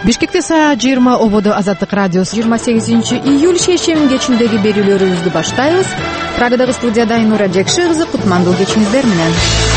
Бишкекте саат 20 ободо Азаттык радиосу 28 июль шейшембинин кечиндеги берүүлөрүбүздү баштайбыз. Прагадагы студияда Айнура Жекши кызы, кутмандуу кечиңиздер менен.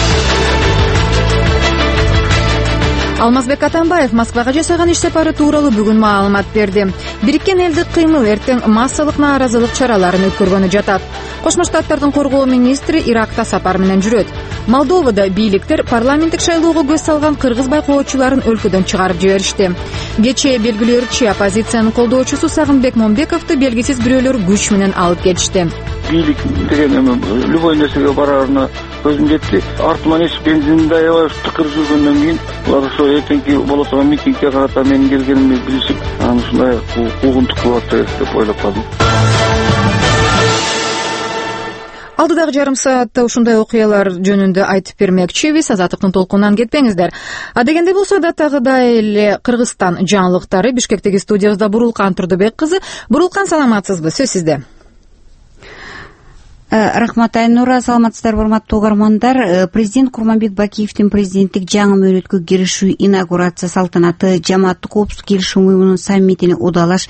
Алмазбек Атамбаев Москвага жасаган иш сапары тууралуу бүгүн маалымат берди. Бириккен элдик кыймыл эртең массалык нааразылык чараларын өткөргөнү жатат. Кошмо Штаттардын коргоо министри Иракта сапар менен жүрөт. Молдовада бийликтер парламенттик шайлоого көз салган кыргыз байкоочуларын өлкөдөн чыгарып жиберишти. Кечээ белгилөөчү оппозициянын колдоочусу Сагынбек Момбековду белгисиз бирөөлөр күч менен алып кетишти. Бийлик деген эме любой нерсеге барарына көзүм жетти. Артыман эч бензинди аябай тыкыр жүргөндөн кийин булар ошо эртеңки боло турган митингге карата менин келгенимди билишип, анан ушундай куугунтук кылып атты деп ойлоп калдым. Алдыдагы жарым саатта ушундай окуялар жөнүндө айтып бермекчибиз. Азаттыктын толкунунан кетпеңиздер. Дегенде болсо да тагыдай эле Кыргызстан жаңылыктары. Бишкектеги студиябызда Бурулкан Турдубек кызы. Бурулкан, саламатсызбы? Сөз сизде. Рахмат, Айнура. Саламатсыздарбы, урматтуу угармандар. Президент Курманбек Бакиевдин президенттик жаңы мөөнөткө киришүү инаугурация салтанаты жамааттык коопсуздук келишим уюмунун саммитине удалаш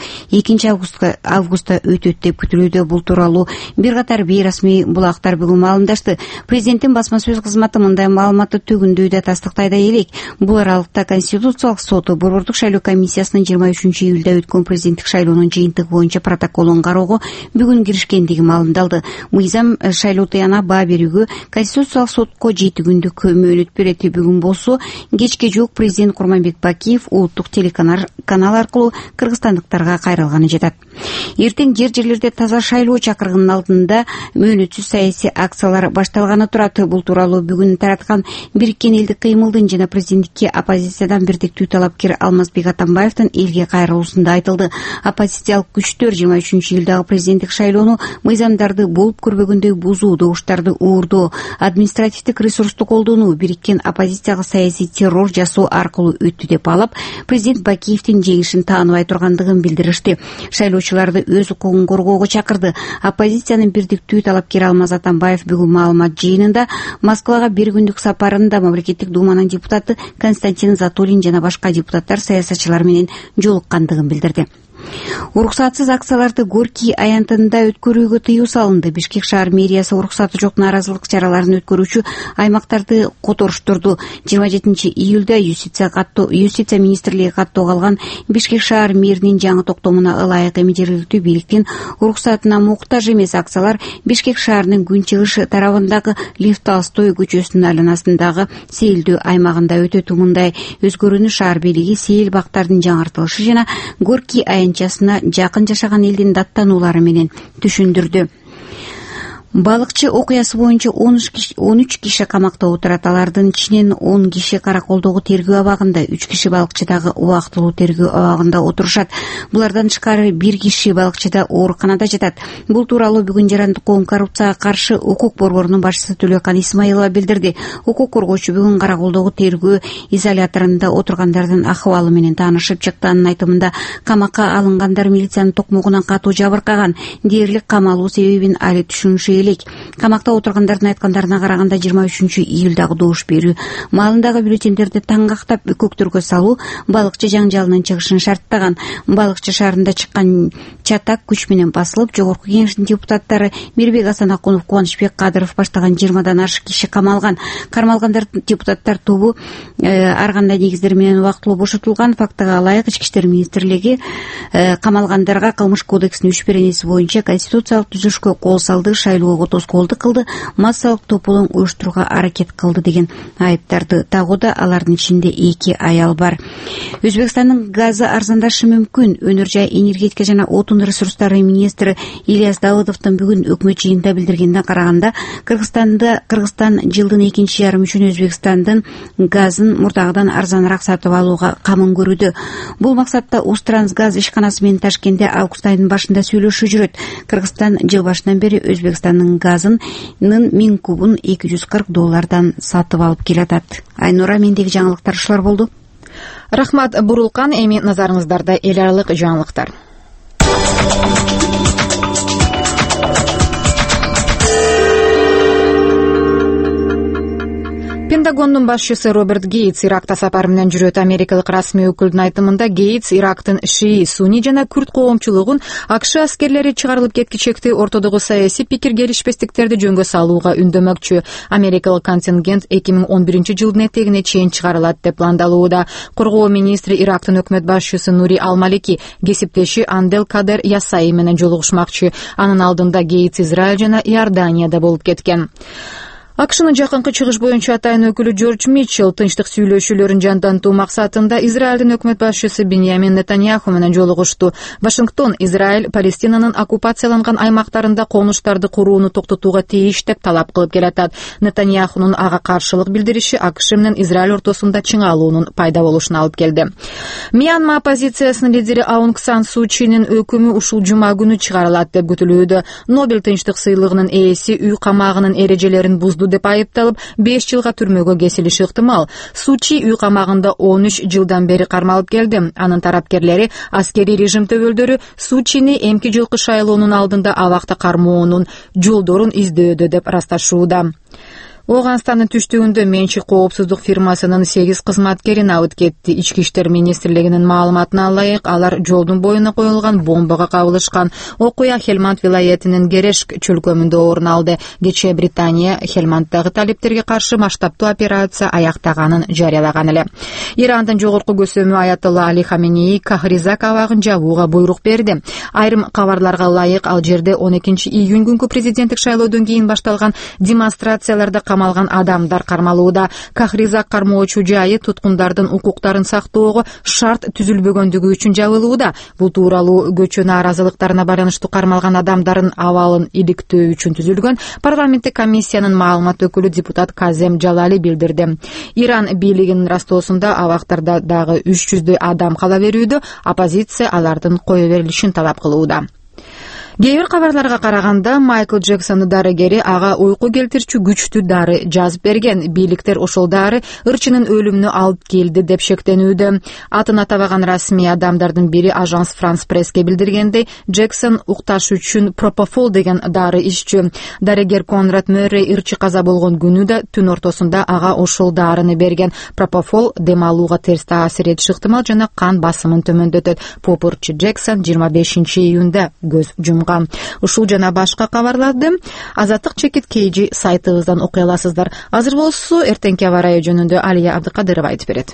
2-августта өтөт деп күтүлүүдө. Бул тууралуу бир катар бейрасмий булактар бүгүн маалымдашты. Президенттин басма сөз кызматы мындай маалыматты төгүндөй да тастыктайда элек. Бул аралыкта Конституциялык соту Борбордук шайлоо комиссиясынын 23 июлда өткөн президенттик шайлоонун жыйынтыгы боюнча протоколун кароого бүгүн киришкендиги маалымдалды. Мыйзам шайлоо тыяна баа берүүгө Конституциялык сотко 7 күндүк мөөнөт берет. Бүгүн болсо кечке жок президент Курманбек Бакиев улуттук телеканал аркылуу кыргызстандыктарга кайрылганы жатат. Эртең жерлерде таза шайлоо чакыргынын алдында мөөнөтсүз саясий акциялар башталганы турат. Бул тууралуу бүгүн тараткан Бириккен элдик кыймылдын жана президенттикке оппозициядан бирдиктүү талапкер Алмазбек Атамбаевдин элге кайрылуусунда айтылды. Оппозициялык күчтөр 23 июлдагы президенттик шайлоону мыйзамдарды болуп көрбөгөндөй бузуу, добуштарды уурдоо, административдик ресурсту колдонуу, бириккен оппозицияга саясий террор жасоо аркылуу өттү деп алып, президент Бакиевдин жеңишин тааныбай тургандыгын билдиришти. Шайлоочуларды өз укугун коргоого чакырды. Оппозициянын бирдиктүү талапкери Алмаз Атамбаев бүгүн маалымат жыйынында Москвага бир күндүк сапарында мамлекеттик думанын депутаты Константин Затулин жана башка депутаттар, саясатчылар менен жолуккандыгын билдирди. Уруксатсыз акцияларды Горький аянтында өткөрүүгө тыюу салынды. Бишкек шаар мэриясы уруксаты жок нааразылык чараларын өткөрүүчү аймактарды которуштурду. 27 июлда юстиция министрлиги каттоого алган Бишкек шаар мэринин жаңы токтомуна ылайык эми жергиликтүү бийликтин уруксатына муктаж эмес акциялар Бишкек шаарынын күнчыгыш тарабындагы Лев Толстой көчөсүнүн айланасындагы сейилдүү аймагында өтөт. Мындай өзгөрүүнү шаар бийлиги сейил бактардын жаңыртылышы жана Горький аянтчасына жакын жашаган элдин даттануулары менен түшүндүрдү. Балыкчы окуясы боюнча 13 киши камакта отурат. Алардын ичинен 10 киши караколдогу тергөө абагында, 3 киши балыкчыдагы убактылуу тергөө абагында отурушат. Булардан тышкары 1 киши балыкчыда ооруканада жатат. Бул тууралуу бүгүн Жарандык коом коррупцияга каршы укук борборунун башчысы Төлөкан Исмаилова билдирди. Укук коргоочу бүгүн караколдогу тергөө изоляторунда отургандардын акыбалы менен таанышып чыкты. Анын айтымында камакка алынгандар милициянын токмогунан катуу жабыркаган. Дээрлик камалуу себебин али түшүнүшү элек. Камакта отургандардын айткандарына караганда 23 июлдагы добуш берүү маалындагы бюллетендерди таңгактап көктөргө салуу балыкчы жаңжалынын чыгышын шарттаган. Балыкчы шаарында чыккан чатак күч менен басылып, жогорку кеңештин депутаттары Мирбек Асанакунов, Кубанычбек Кадыров баштаган 20дан ашык киши камалган. Кармалгандар депутаттар тобу ар кандай негиздер менен убактылуу бошотулган. Фактыга ылайык Ички иштер министрлиги камалгандарга Кылмыш кодексинин 3-беренеси боюнча конституциялык түзүлүшкө кол салды, шайлоого тоскоолдук кылды, массалык топулуң уюштурууга аракет кылды деген айыптарды тагуу да. Алардын ичинде 2 аял бар. Өзбекстандын газы арзандашы мүмкүн. Өнөр жай энергетика жана отун ресурстары министри Ильяс Давыдовдун бүгүн өкмөт жыйынында билдиргенине караганда, Кыргызстан жылдын 2-жарым үчүн Өзбекстандын газын мурдагыдан арзаныраак сатып алууга камын көрүүдө. Бул максатта Усттрансгаз ишканасы менен Ташкентте август айынын башында сүйлөшүү жүрөт. Кыргызстан жыл башынан бери Өзбекстандын газынын 1000 кубун $240 сатып алып келатат. Айнура, мендеги жаңылыктар ушулар болду. Рахмат, Бурулкан. Эми назарыңыздарда эл аралык жаңылыктар. Пентагондун башчысы Роберт Гейтс Иракта сапар менен жүрөт. Америкалык расмий өкүлдүн айтымында Гейтс Ирактын шии, сунни жана күрд коомчулугун АКШ аскерлери чыгарылып кеткичекти ортодогу саясий пикир келишпестиктерди жөнгө салууга үндөмөкчү. Америкалык контингент 2011-жылдын этегине чейин чыгарылат деп пландалууда. Коргоо министри Ирактын өкмөт башчысы Нури Ал-Малики кесиптеши Андел Кадер Ясаи менен жолугушмакчы. Анын алдында Гейтс Израиль жана Иорданияда болуп кеткен. АКШнын жакынкы чыгыш боюнча атайын өкүлү Джордж Митчелл тынчтык сүйлөшүүлөрүн жандантуу максатында Израилдин өкмөт башчысы Биньямин Нетаньяху менен жолугушту. Вашингтон Израиль Палестинанын оккупацияланган аймактарында конуштарды курууну токтотууга тийиш деп талап кылып келатат. Нетаньяхунун ага каршылык билдириши АКШ менен Израиль ортосунда чыңалуунун пайда болушуна алып келди. Мьянма оппозициясынын лидери Аунг Сан Суу Чийнин өкүмү ушул жума күнү чыгарылат деп күтүлүүдө. Нобель тынчтык сыйлыгынын ээси үй камагынын эрежелерин бузду деп айыпталып 5 жылга түрмөгө кесилиши ыктымал. Суу Чи үй камагында 13 жылдан бери кармалып келди. Анын тарапкерлери аскерий режим төбөлдөрү Суу Чини эмки жылкы шайлоонун алдында абакта кармоонун жолдорун издөөдө деп ырасташууда. Оганстандын түштүгүндө менчик коопсуздук фирмасынын 8 кызматкерин абыт кетти. Ички иштер министрлигинин маалыматына ылайык, алар жолдун боюна коюлган бомбага кабылышкан. Окуя Хелманд вилаятынын Герешк чөлкөмүндө орун алды. Кечээ Британия Хелманддагы талиптерге каршы масштабтуу операция аяктаганын жарыялаган эле. Ирандын жогорку көсөмү Аятолла Али Хаменеи Кахризак абагын жабууга буйрук берди. Айрым кабарларга ылайык, ал жерде 12 июнь күнкү президенттик шайлоодон кийин башталган демонстрацияларда камалган адамдар кармалууда. Кахризак кармоочу жайы туткундардын укуктарын сактоого шарт түзүлбөгөндүгү үчүн жабылууда. Бул тууралуу көчө нааразылыктарына байланыштуу кармалган адамдардын абалын иликтөө үчүн түзүлгөн парламенттик комиссиянын маалымат өкүлү депутат Казем Жалали билдирди. Иран бийлигинин растоосунда абактарда дагы 300 адам кала берүүдө. Оппозиция алардын кое берилишин талап кылууда. Кээ бир кабарларга караганда Майкл Джексонун дарыгери ага уйку келтирчү күчтүү дары жазып берген. Бийликтер ошол дары ырчынын өлүмүнө алып келди деп шектенүүдө. Атын атабаган расмий адамдардын бири Ажанс Франс Пресске билдиргендей, Джексон укташ үчүн пропофол деген дары иччү. Дарыгер Конрад Мөррей ырчы каза болгон күнү да түн ортосунда ага ошол дарыны берген. Пропофол дем алууга терс таасир этиши ыктымал жана кан басымын төмөндөтөт. Попурчу Джексон 25 июнда көз жумган. Ушул жана башка кабарларды Азаттык чекит KG сайтыбыздан окуй аласыздар. Азыр болсо эртеңки аба ырайы жөнүндө Алия Абдыкадырова айтып берет.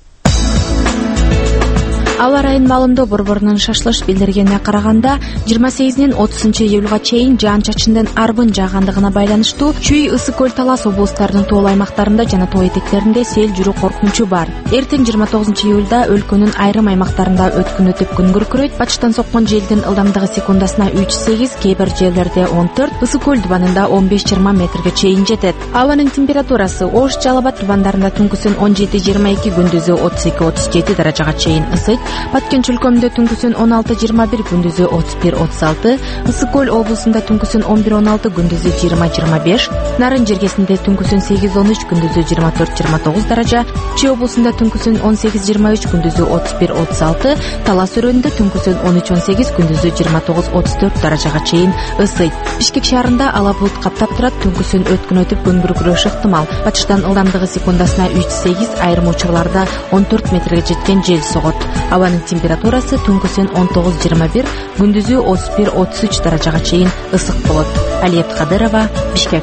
Аба ырайынын маалымдоо борборунун шашлыш билдиргенине караганда 28-30 июлга чейин жаан-чачындын арбын жаагандыгына байланыштуу Чүй, Ысык көл, Талас облустарынын тоол аймактарында жана тоо этектеринде сел жүрүү коркунучу бар. Эртең 29 июлда өлкөнүн айрым аймактарында өткүн өтүп күн күркүрөйт. Бачтан соккон желдин ылдамдыгы секундасына 3-8, кээ бир жерлерде 14, Ысык көл дубанында 15-20 метрге чейин жетет. Абанын температурасы Ош, Жалал Абад дубандарында түнкүсүн 17-22, күндүзү 32-37 даражага чейин ысыйт. Баткен чөлкөмүндө түнкүсүн 16-21, күндүзү 31-36, Ысык көл облусунда түнкүсүн 11-16, күндүзү 20-25, Нарын жергесинде түнкүсүн 8-13, күндүзү 24-29 даража, Чүй облусунда түнкүсүн 18-23, күндүзү 31-36, Талас өрөөнүндө түнкүсүн 13-18, күндүзү 29-34 даражага чейин ысыйт. Бишкек шаарында ала булут каптап турат, түнкүсүн өткүн өтүп күн күркүрөшү ыктымал. Батыштан ылдамдыгы секундасына 3-8, айрым учурларда 14 метрге жеткен жел согот. Абанын температурасы түнкүсүн 19-21, күндүзү 31-33 даражага чейин ысык болот. Алия Абдыкадырова, Бишкек.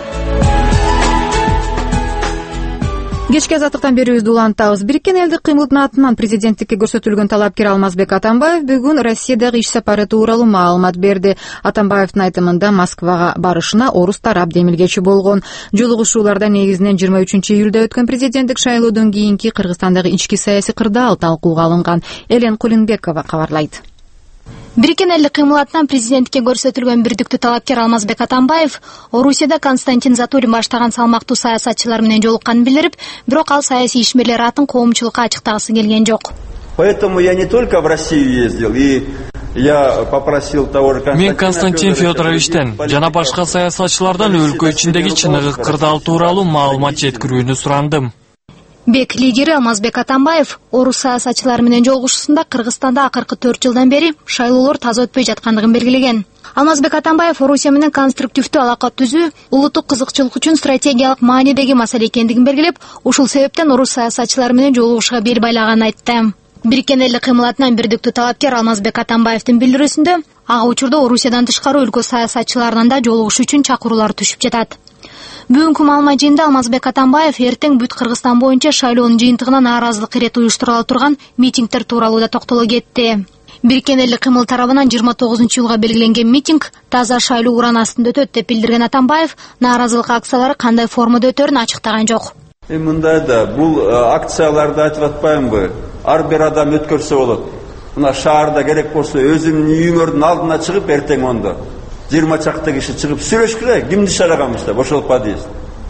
Кечки азаттыктан берүүбүздү улантабыз. Бириккен элдик кыймылдын атынан президенттикке көрсөтүлгөн талапкер Алмазбек Атамбаев бүгүн Россиядагы иш сапары тууралуу маалымат берди. Атамбаевдин айтымында Москвага барышына орус тарап демилгечи болгон. Жолугушууларда негизинен 23 июлда өткөн президенттик шайлоодон кийинки Кыргызстандагы ички саясий кырдаал талкууга алынган. Элен Кулинбекова кабарлайт. Бириккен элдик кыймыл атынан президентке көрсөтүлгөн бирдиктүү талапкер Алмазбек Атамбаев Орусияда Константин Затурин баштаган салмактуу саясатчылар менен жолукканын билдирип, бирок ал саясий ишмерлер атын коомчулукка ачыктагысы келген жок. Поэтому я не только в Россию ездил, и я попросил того же Мен Константин Федоровичтен жана башка саясатчылардан өлкө ичиндеги чыныгы кырдаал тууралуу маалымат жеткирүүнү сурандым. БЕК лидери Алмазбек Атамбаев орус саясатчылары менен жолугушуусунда Кыргызстанда акыркы 4 жылдан бери шайлоолор таза өтпөй жаткандыгын белгилеген. Алмазбек Атамбаев Орусия менен конструктивдүү алака түзүү улуттук кызыкчылык үчүн стратегиялык маанидеги маселе экендигин белгилеп, ушул себептен орус саясатчылары менен жолугушууга бел байлаганын айтты. Бириккен элдик кыймылатынан бирдиктүү талапкер Алмазбек Атамбаевдин билдирүүсүндө ага учурда Орусиядан тышкары өлкө саясатчыларынан да жолугушуу үчүн чакыруулар түшүп жатат. Бүгүнкү маалымат жыйынында Алмазбек Атамбаев эртең бүт Кыргызстан боюнча шайлоонун жыйынтыгына нааразылык ирет уюштурула турган митингдер тууралуу да токтоло кетти. Бириккен элдик кыймыл тарабынан 29-июлга белгиленген митинг таза шайлоо уран астында өтөт деп билдирген Атамбаев нааразылык акциялары кандай формада өтөрүн ачыктаган жок. Мындай да бул акцияларды айтып атпаймынбы? Ар бир адам өткөрсө болот. Мына шаарда керек болсо өзүнүн үйүңөрдүн алдына чыгып эртең ондо 20 чакты киши чыгып сүйлөшкүлө, кимди шарагамыз деп ошолпа дейсиз.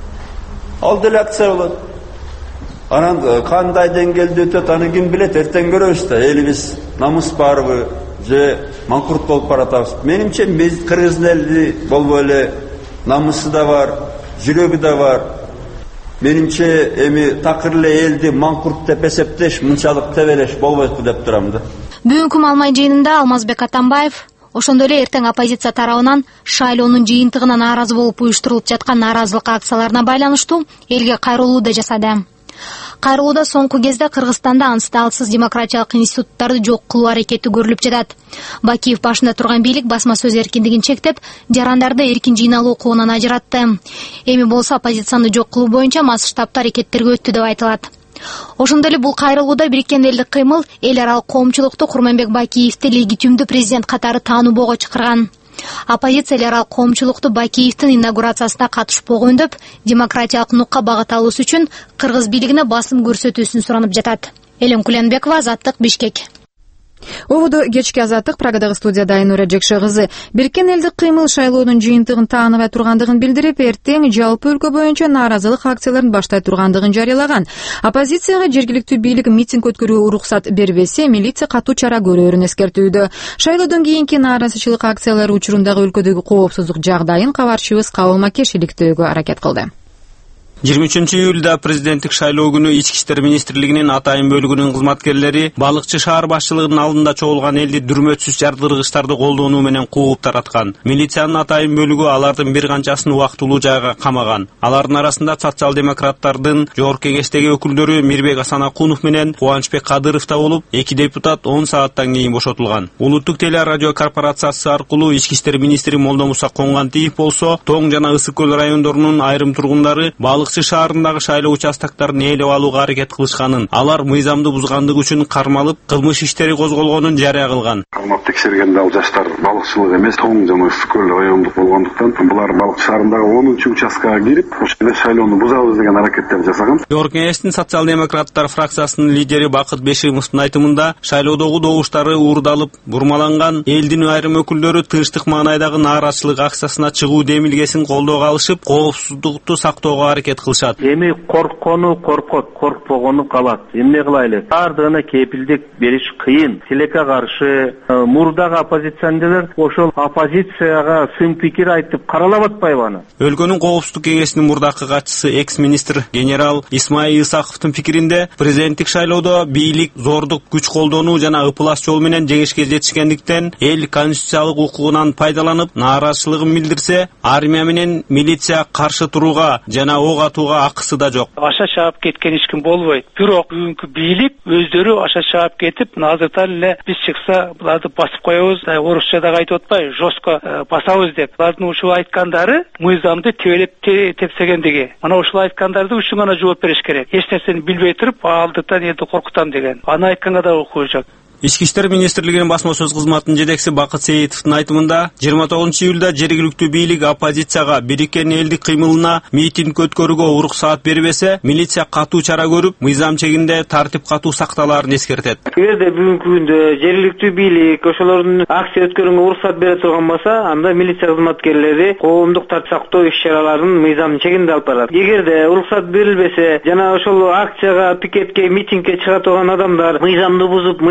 Ал деле акция болот. Анан кандай деңгээлде өтөт, аны ким билет, эртең көрөбүз да. Элибиз намыс барбы же манкурт болуп баратабыз. Менимче биз кыргыз эли болбой эле намысы да бар, жүрөгү да бар. Менимче эми такыр эле элди манкурт деп эсептеш мынчалык тебелеш болбойт деп турам да. Бүгүнкү маалымат жыйынында Алмазбек Атамбаев ошондой эле эртең оппозиция тарабынан шайлоонун жыйынтыгына нааразы болуп уюштурулуп жаткан нааразылык акцияларына байланыштуу элге кайрылуу да жасады. Кайрылууда соңку кезде Кыргызстанда ансыз демократиялык институттарды жок кылуу аракети көрүлүп жатат. Бакиев башында турган бийлик басма сөз эркиндигин чектеп, жарандарды эркин жыйналуу укугунан ажыратты. Эми болсо оппозицияны жок кылуу боюнча масштабтуу аракеттерге өттү деп айтылат. Ошондой эле бул кайрылууда Бириккен элдик кыймыл эл аралык коомчулукту Курманбек Бакиевди легитимдүү президент катары таануубоого чакырган. Оппозиция эл аралык коомчулукту Бакиевдин инаугурациясына катышпоо өндүп, демократиялык нукка багыт алуусу үчүн кыргыз бийлигине басым көрсөтүүсүн суранып жатат. Элем Куленбекова, Азаттык, Бишкек. Обуду кечки Азаттык, Прагадагы студияда Айнура Жекше кызы. Бириккен элдик кыймыл шайлоонун жыйынтыгын тааныбай тургандыгын билдирип, эртең жалпы өлкө боюнча нааразылык акцияларын баштай тургандыгын жарыялаган. Оппозицияга жергиликтүү бийлик митинг өткөрүүгө уруксат бербесе, милиция катуу чара көрөөрүн эскертүүдө. Шайлоодон кийинки нааразычылык акциялары учурундагы өлкөдөгү коопсуздук жагдайын кабарчыбыз Кабыл Макеш иликтөөгө аракет кылды. 23-июлда президенттик шайлоо күнү Ички иштер министрлигинин атайын бөлүгүнүн кызматкерлери балыкчы шаар башчылыгынын алдында чогулган элди дүрмөтсүз жардыргычтарды колдонуу менен кууп тараткан. Милициянын атайын бөлүгү алардын бир канчасын убактылуу жайга камаган. Алардын арасында социал-демократтардын жогорку кеңештеги өкүлдөрү Мирбек Асанакунов менен Кубанычбек Кадыров да болуп, 2 депутат 10 сааттан кийин бошотулган. Улуттук телерадио корпорациясы аркылуу Ички иштер министри Молдомуса Коңгантиев болсо, Тоң жана Ысык көл райондорунун айрым тургундары балык шаарындагы шайлоо участоктарын ээлеп алууга аракет кылышканын, алар мыйзамды бузгандыгы үчүн кармалып, кылмыш иштери козголгонун жарыя кылган. Кармап текшергенде ал жаштар балыкчылык эмес, Тоң жана Ысык көл райондук болгондуктан, булар балык шаарындагы 10-участкага кирип, ошол шайлоону бузабыз деген аракеттер жасаган. Жогорку кеңештин социал-демократтар фракциясынын лидери Бакыт Бешимовдун айтымында, шайлоодогу добуштары уурдалып, бурмаланган элдин айрым өкүлдөрү тынчтык маанайдагы нааразычылык акциясына чыгуу демилгесин колдоого алышып, коопсуздукту сактоого аракет кылышат. Эми корккону коркот, коркпогону калат. Эмне кылайлы? Бардыгына кепилдик бериш кыйын. Тилекке каршы мурдагы оппозиционерлер ошол оппозицияга сын пикир айтып каралап атпайбы аны? Өлкөнүн коопсуздук кеңешинин мурдакы катчысы экс-министр генерал Исмаил Исаковдун пикиринде, президенттик шайлоодо бийлик зордук күч колдонуу жана ыпылас жол менен жеңишке жетишкендиктен, эл конституциялык укугунан пайдаланып, нааразычылыгын билдирсе, армия менен милиция каршы турууга жана ок атууга акысы да жок. Аша чаап кеткен эч ким болбойт. Бирок бүгүнкү бийлик өздөрү аша чаап кетип, азыртан эле биз чыкса буларды басып коебуз, орусчада айтып атпайбы, жестко басабыз деп. Булардын ушул айткандары мыйзамды тебелеп тепсегендиги. Мына ушул айткандарды үчүн гана жооп бериш керек. Эч нерсени билбей туруп, алдыктан элди коркутам деген. Аны айтканга да укугу жок. Ички иштер министрлигинин басма сөз кызматынын жетекчиси Бакыт Сейитовдун айтымында, 29-июлда жергиликтүү бийлик оппозицияга Бириккен элдик кыймылына митинг өткөрүүгө уруксаат бербесе, милиция катуу чара көрүп, мыйзам чегинде тартип катуу сакталаарын эскертет. Эгерде бүгүнкү күндө жергиликтүү бийлик ошолордун акция өткөрүүгө уруксаат бере турган болсо, анда милиция кызматкерлери коомдук тартип сактоо иш-чараларын мыйзамдын чегинде алып барат. Эгерде уруксаат берилбесе, жана ошол акцияга, пикетке, митингге чыга турган адамдар мыйзамды бузуп, мыйзамдын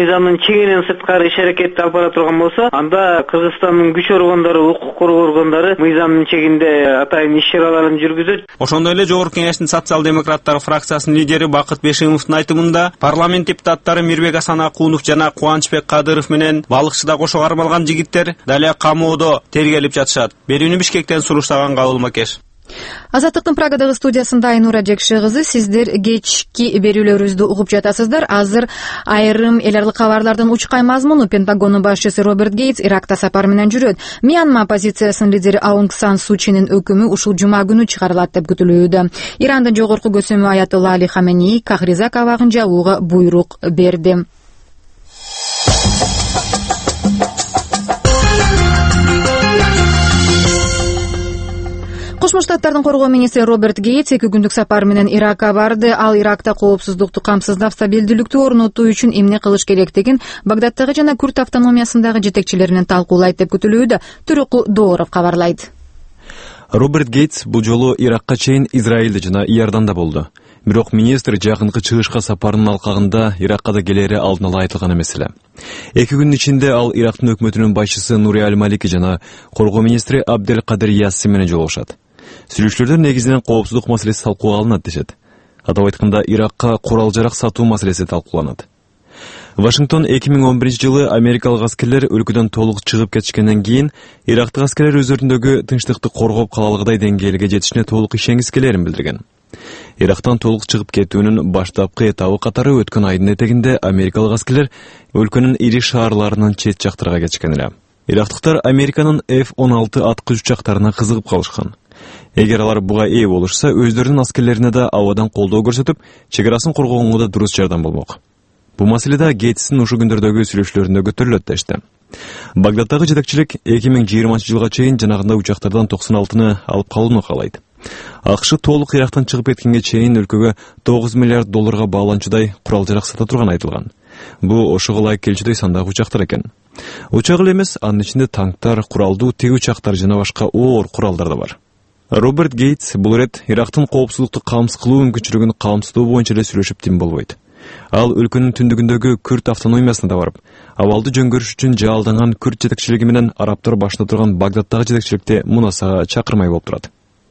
чегинен сырткары иш аракетти алып бара турган болсо, анда Кыргызстандын күч органдары, укук коргоо органдары мыйзамдын чегинде атайын иш чараларын жүргүзөт. Ошондой эле Жогорку Кеңештин социал-демократтар фракциясынын лидери Бакыт Бешимовдун айтымында парламент депутаттары Мирбек Асан Акунов жана Кубанычбек Кадыров менен балыкчыда кошо кармалган жигиттер дале камоодо тергелип жатышат. Берүүнү Бишкектен суруштаган Кабыл Макеш. Азаттыктын Праgadагы студиясында Айнура Жекши кызы, сиздер кечки берүүлөрүбүздү угуп жатасыздар. Азыр айрым эл аралык кабарлардын учкай мазмуну Пентагондун башчысы Роберт Гейтс Иракта сапар менен жүрөт. Мьянма оппозициясынын лидери Аунг Сан Сучинин өкүмү ушул жума күнү чыгарылат деп күтүлүүдө. Ирандын жогорку көсөмү Аятолла Али Хаменеи Кахризак абагын жабууга буйрук берди. Кошмо Штаттардын коргоо министри Роберт Гейтс 2 күндүк сапар менен Иракка барды. Ал Иракта коопсуздукту камсыздап, стабилдүүлүктү орнотуу үчүн эмне кылыш керектигин Багдадтагы жана Күрд автономиясындагы жетекчилер менен талкуулайт деп күтүлүүдө. Түрүкүл Дооров кабарлайт. Роберт Гейтс бул жолу Иракка чейин Израилде жана Иорданда болду. Бирок министр жакынкы чыгышка сапарынын алкагында Иракка да келери алдын ала айтылган эмес эле. 2 күндүн ичинде ал Ирактын өкмөтүнүн башчысы Нури Аль-Малики жана коргоо министри Абдель Кадир Ясси менен жолугушат. Сүйлөшүүлөрдө негизинен коопсуздук маселеси талкууга алынат дешет. Атап айтканда, Иракка курал-жарак сатуу маселеси талкууланат. Вашингтон 2011-жылы америкалык аскерлер өлкөдөн толук чыгып кетишкенден кийин Ирактык аскерлер өздөрүндөгү тынчтыкты коргоп кала алгыдай деңгээлге жетишине толук ишенгискелерин билдирген. Ирактан толук чыгып кетүүнүн баштапкы этабы катары өткөн айдын этегинде америкалык аскерлер өлкөнүн ири шаарларынын чет жактарга кетишкен эле. Ирактыктар Американын F-16 аткыч учактарына кызыгып калышкан. Эгер алар буга ээ болушса, өздөрүнүн аскерлерине да абадан колдоо көрсөтүп, чегарасын коргогонго да дурус жардам болмок. Бул маселеде Гейтстин ушул күндөрдөгү сүйлөшүүлөрүндө көтөрүлөт дешти. Багдадтагы жетекчилик 2020-жылга чейин жанагындай учактардан 96-ны алып калууну каалайт. АКШ толук Ирактан чыгып кеткенге чейин өлкөгө $9 миллиард баланчудай курал-жарак сата турган айтылган. Бул ошого ылайык келчүдөй сандагы учактар экен. Учак эле эмес, анын ичинде танктар, куралдуу тиги учактар жана башка оор куралдар да бар. Роберт Гейтс бул ирет Ирактын коопсуздукту камсыз кылуу мүмкүнчүлүгүн камсыздоо боюнча эле сүйлөшүп тим болбойт. Ал өлкөнүн түндүгүндөгү Күрд автономиясына да барып, абалды жөнгөрүш үчүн жаалданган Күрд жетекчилиги менен арабтар башында турган Багдадтагы жетекчиликте мунасага чакырмай болуп турат.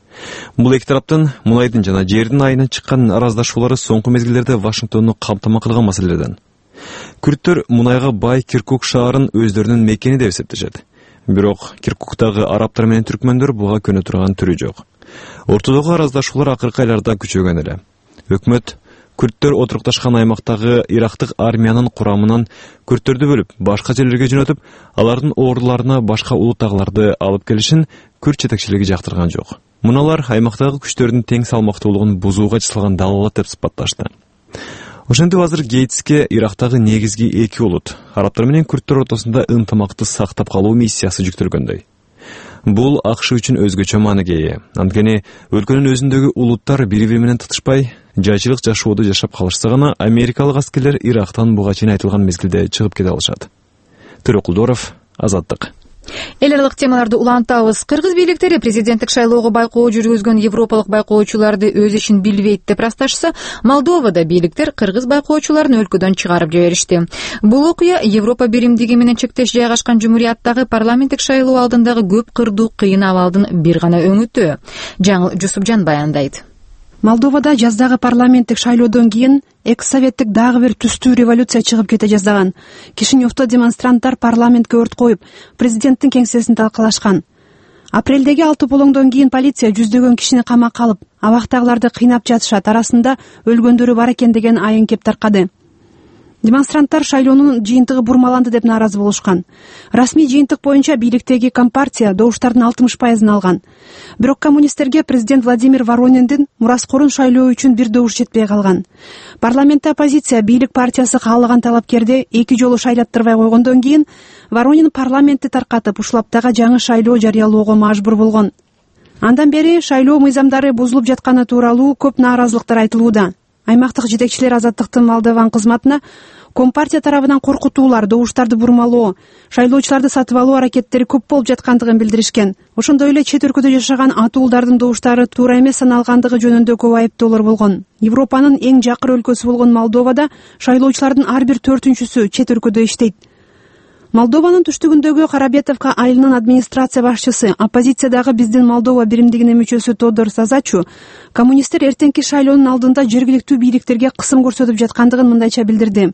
Бул эки тараптын мунайдын жана жердин айынан чыккан араздашуулары соңку мезгилдерде Вашингтонду камтама кылган маселелерден. Күрдтөр мунайга бай Киркук шаарын өздөрүнүн мекени деп эсептешет. Бирок Киркуктагы арабтар менен түркмөндөр буга көнө турган түрү жок. Ортодогу араздашуулар акыркы айларда күчөгөн эле. Өкмөт Күрдтөр отурукташкан аймактагы ирактык армиянын курамынан күрдтөрдү бөлүп, башка жерлерге жөнөтүп, алардын ордуларына башка улуттагыларды алып келишин Күрд жетекчилиги жактырган жок. Муналар аймактагы күчтөрдүн тең салмактуулугун бузууга жасалган далалат деп сыпатташты. Ошентип азыр Гейтске Ирактагы негизги эки улут, арабтар менен күрдтөр ортосунда ынтымакты сактап калуу миссиясы жүктөлгөндөй. Бул АКШ үчүн өзгөчө мааниге ээ. Анткени өлкөнүн өзүндөгү улуттар бири-бири менен тытышпай, жайчылык жашоодо жашап калышса гана америкалык аскерлер Ирактан буга чейин айтылган мезгилде чыгып кете алышат. Түрөкүл Дооров, Азаттык. Эл аралык темаларды улантабыз. Кыргыз бийликтери президенттик шайлоого байкоо жүргүзгөн европалык байкоочуларды өз ишин билбейт деп ырасташса, Молдовада бийликтер кыргыз байкоочуларын өлкөдөн чыгарып жиберишти. Бул окуя Европа биримдиги менен чектеш жайгашкан жумурияттагы парламенттик шайлоо алдындагы көп кырдуу кыйын абалдын бир гана өңүтү. Жаңыл Жусупжан баяндайт. Молдовада жаздагы парламенттик шайлоодон кийин экс-советтик дагы бир түстүү революция чыгып кете жаздаган. Кишиневдо демонстранттар парламентке өрт коюп, президенттин кеңсесин талкалашкан. Апрелдеги 6 болоңдон кийин полиция жүздөгөн кишини камакка алып, абактагыларды кыйнап жатышат, арасында өлгөндөрү бар экен деген айын кеп таркады. Демонстранттар шайлоонун жыйынтыгы бурмаланды деп нааразы болушкан. Расмий жыйынтык боюнча бийликтеги компартия добуштардын 60% алган. Бирок коммунисттерге президент Владимир Ворониндин мураскорун шайлоо үчүн бир добуш жетпей калган. Парламентте оппозиция бийлик партиясы каалаган талапкерди 2 жолу шайлаттырбай койгондон кийин Воронин парламентти таркатып, Ушлаптага жаңы шайлоо жарыялоого мажбур болгон. Андан бери шайлоо мыйзамдары бузулуп жатканы тууралуу көп нааразылыктар айтылууда. аймактык жетекчилер азаттыктын Молдован кызматына Компартия тарабынан коркутуулар, добуштарды бурмалоо, шайлоочуларды сатып алуу аракеттери көп болуп жаткандыгын билдиришкен. Ошондой эле чет өлкөдө жашаган атуулдардын добуштары туура эмес саналгандыгы жөнүндө көп айыптоолор болгон. Европанын эң жакыр өлкөсү болгон Молдовада шайлоочулардын ар бир 4-сүсү чет өлкөдө иштейт. Молдованын түштүгүндөгү Карабетовка айылынын администрация башчысы, оппозициядагы Биздин Молдова биримдигинин мүчөсү Тодор Сазачу коммунисттер эртеңки шайлоонун алдында жергиликтүү бийликтерге кысым көрсөтүп жаткандыгын мындайча билдирди.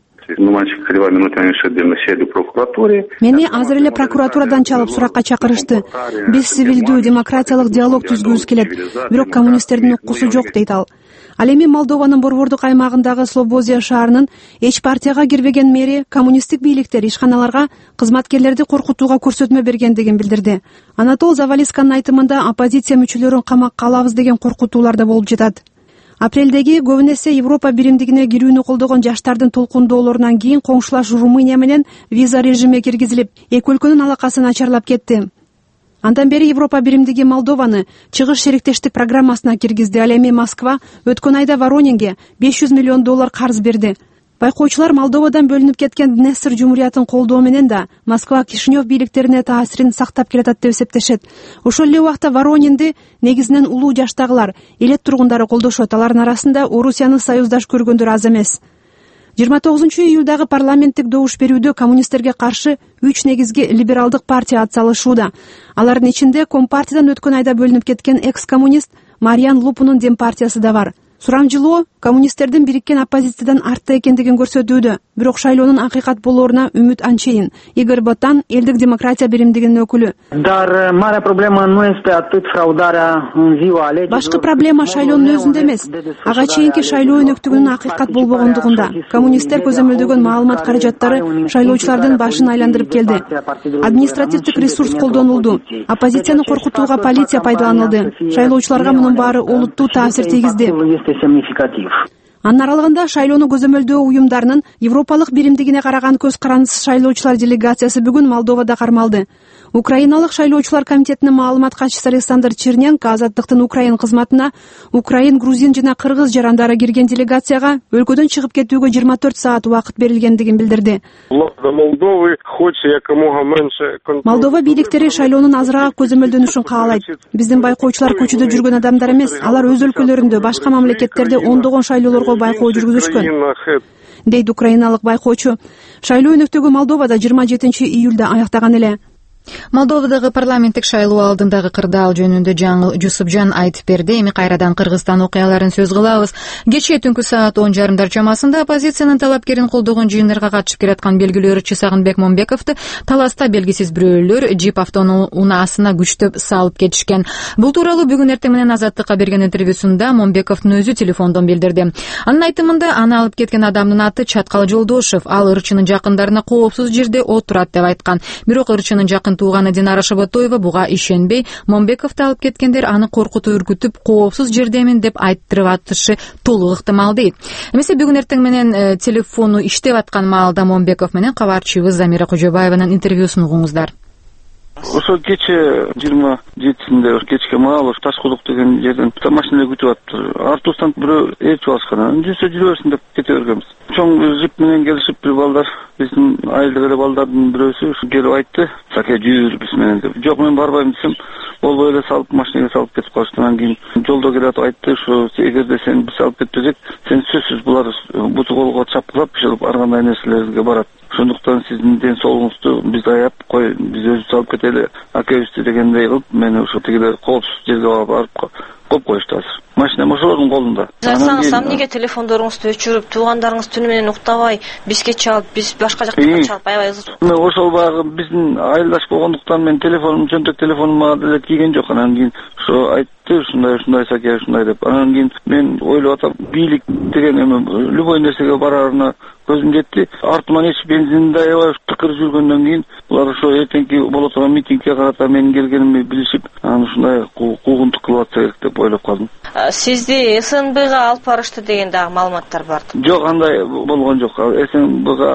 Мени азыр эле прокуратурадан чалып суракка чакырышты. Биз цивилдүү демократиялык диалог түзгүбүз келет, бирок коммунисттердин уккусу жок дейт ал. Ал эми Молдованын борбордук аймагындагы Слободия шаарынын эч партияга кирбеген мэри коммунисттик бийликтер ишканаларга кызматкерлерди коркутууга көрсөтмө бергендигин билдирди. Анатол Завалисканын айтымында оппозиция мүчөлөрүн камакка алабыз деген коркутуулар да болуп жатат. Апрелдеги көбүн эсе Европа биримдигине кирүүнү колдогон жаштардын толкундоолорунан кийин коңшулаш Румыния менен виза режиме киргизилип, эки өлкөнүн алакасы начарлап кетти. Андан бери Европа биримдиги Молдованы чыгыш шериктештик программасына киргизди. Ал эми Москва өткөн айда Воронинге $500 миллион карыз берди. Байкоочулар Молдовадан бөлүнүп кеткен Днестр жумуриятын колдоо менен да Москва Кишинев бийликтерине таасирин сактап келатат деп эсептешет. Ошол эле убакта Воронинди негизинен улуу жаштагылар, элет тургундары колдошот. Алардын арасында Орусияны союздаш көргөндөр аз эмес. 29-июлдагы парламенттик добуш берүүдө коммунисттерге каршы 3 негизги либералдык партия атсалышууда. Алардын ичинде Компартиядан өткөн айда бөлүнүп кеткен экс-коммунист Мариан Лупунун Дем партиясы да бар. Сурамжылоо коммунисттердин бириккен оппозициядан артта экендигин көрсөтүүдө, бирок шайлоонун акыйкат болооруна үмүт анчейин. Игорь Ботан, Элдик демократия биримдигинин өкүлү. Башкы проблема шайлоонун өзүндө эмес, ага чейинки шайлоо өнөктүгүнүн акыйкат болбогондугунда. Коммунисттер көзөмөлдөгөн маалымат каражаттары шайлоочулардын башын айландырып келди. Административдик ресурс колдонулду. Оппозицияны коркутууга полиция пайдаланылды. Шайлоочуларга мунун баары олуттуу таасир тийгизди. Анын аралыгында шайлоону көзөмөлдөө уюмдарынын Европалык биримдигине караган көз карандысыз шайлоочулар делегациясы бүгүн Молдовада кармалды. Украиналык шайлоочулар комитетинин маалымат катчысы Александр Черненко азаттыктын Украин кызматына Украин, грузин жана кыргыз жарандары кирген делегацияга өлкөдөн чыгып кетүүгө 24 саат убакыт берилгендигин билдирди. Молдова бийликтери шайлоонун азыраак көзөмөлдөнүшүн каалайт. Биздин байкоочулар көчөдө жүргөн адамдар эмес, алар өз өлкөлөрүндө, башка мамлекеттерде ондогон шайлоолорго байкоо жүргүзүшкөн, дейт украиналык байкоочу. Шайлоо өнөктөгү Молдовада 27 июлда аяктаган эле. Молдовадагы парламенттик шайлоо алдындагы кырдаал жөнүндө Жаңыл Жусупжан айтып берди. Эми кайрадан Кыргызстан окуяларын сөз кылабыз. Кечээ түнкү саат 10:30 чамасында оппозициянын талапкерин колдогон жыйындарга катышып келаткан белгилүү ырчы Сагынбек Момбековду таласта белгисиз бирөөлөр джип автоунаасына күчтөп салып кетишкен. Бул тууралуу бүгүн эртең менен Азаттыкка берген интервьюсунда Момбековдун өзү телефондон билдирди. Анын айтымында аны алып кеткен адамдын аты Чаткал Жолдошев. Ал ырчынын жакындарына коопсуз жерде отурат деп айткан. Бирок ырчынын жакын тууганы Динара Шабатоева буга ишенбей, Момбековду алып кеткендер аны коркутуп үркүтүп, коопсуз жердемин деп айттырып атышы толук ыктымал дейт. Эмесе бүгүн эртең менен телефону иштеп аткан маалда Момбеков менен кабарчыбыз Замира Кожобаеванын интервьюсун угуңуздар. Ошо кече 27-синде кечке маал Ташкудук деген жерден машина күтүп атты. Артыбыздан бирөө ээрчип алышкан. Жүрө берсин деп кете бергенбиз. Чоң жип менен келишип бир балдар, биздин айылдык эле балдардын бирөөсү келип айтты: "Саке жүр биз менен" деп. "Жок, мен барбайм" десем, болбой эле салып машинага салып кетип калышты. Анан кийин жолдо келатып айтты: "Ошо эгерде сен биз алып кетпесек, сен сөзсүз булар буту колго чапкылап, ошо ар кандай нерселерге барат. Ошондуктан сиздин ден соолугуңузду биз аяп кой, биз өзүбүз алып кетели акебизди" дегендей кылып, мени ошо тигилер коопсуз жерге барып коюп коюшту азыр. Машинам ошолордун колунда. Жазсаңыз, эмнеге телефондоруңузду өчүрүп, туугандарыңыз түнү менен уктабай, бизге чалып, биз башка жакка чалып аябайбыз. Ошол багы биздин айылдаш болгондуктан мен телефонум, чөнтөк телефонума деле тийген жок. Анан кийин ошо айтты: "Ушундай Саке, ушундай" деп. Анан кийин мен ойлоп атам, бийлик деген эме любой нерсеге барарына көзүм жетти. Артыман эч бензинди аябай тыкыр жүргөндөн кийин булар ошо эртеңки боло турган митингге карата менин келгенимди билишип, анан ушундай куугунтук кылып атса керек деп ойлоп калдым. Сизди СНБга алып барышты деген дагы маалыматтар бар. Жок, андай болгон жок. СНБга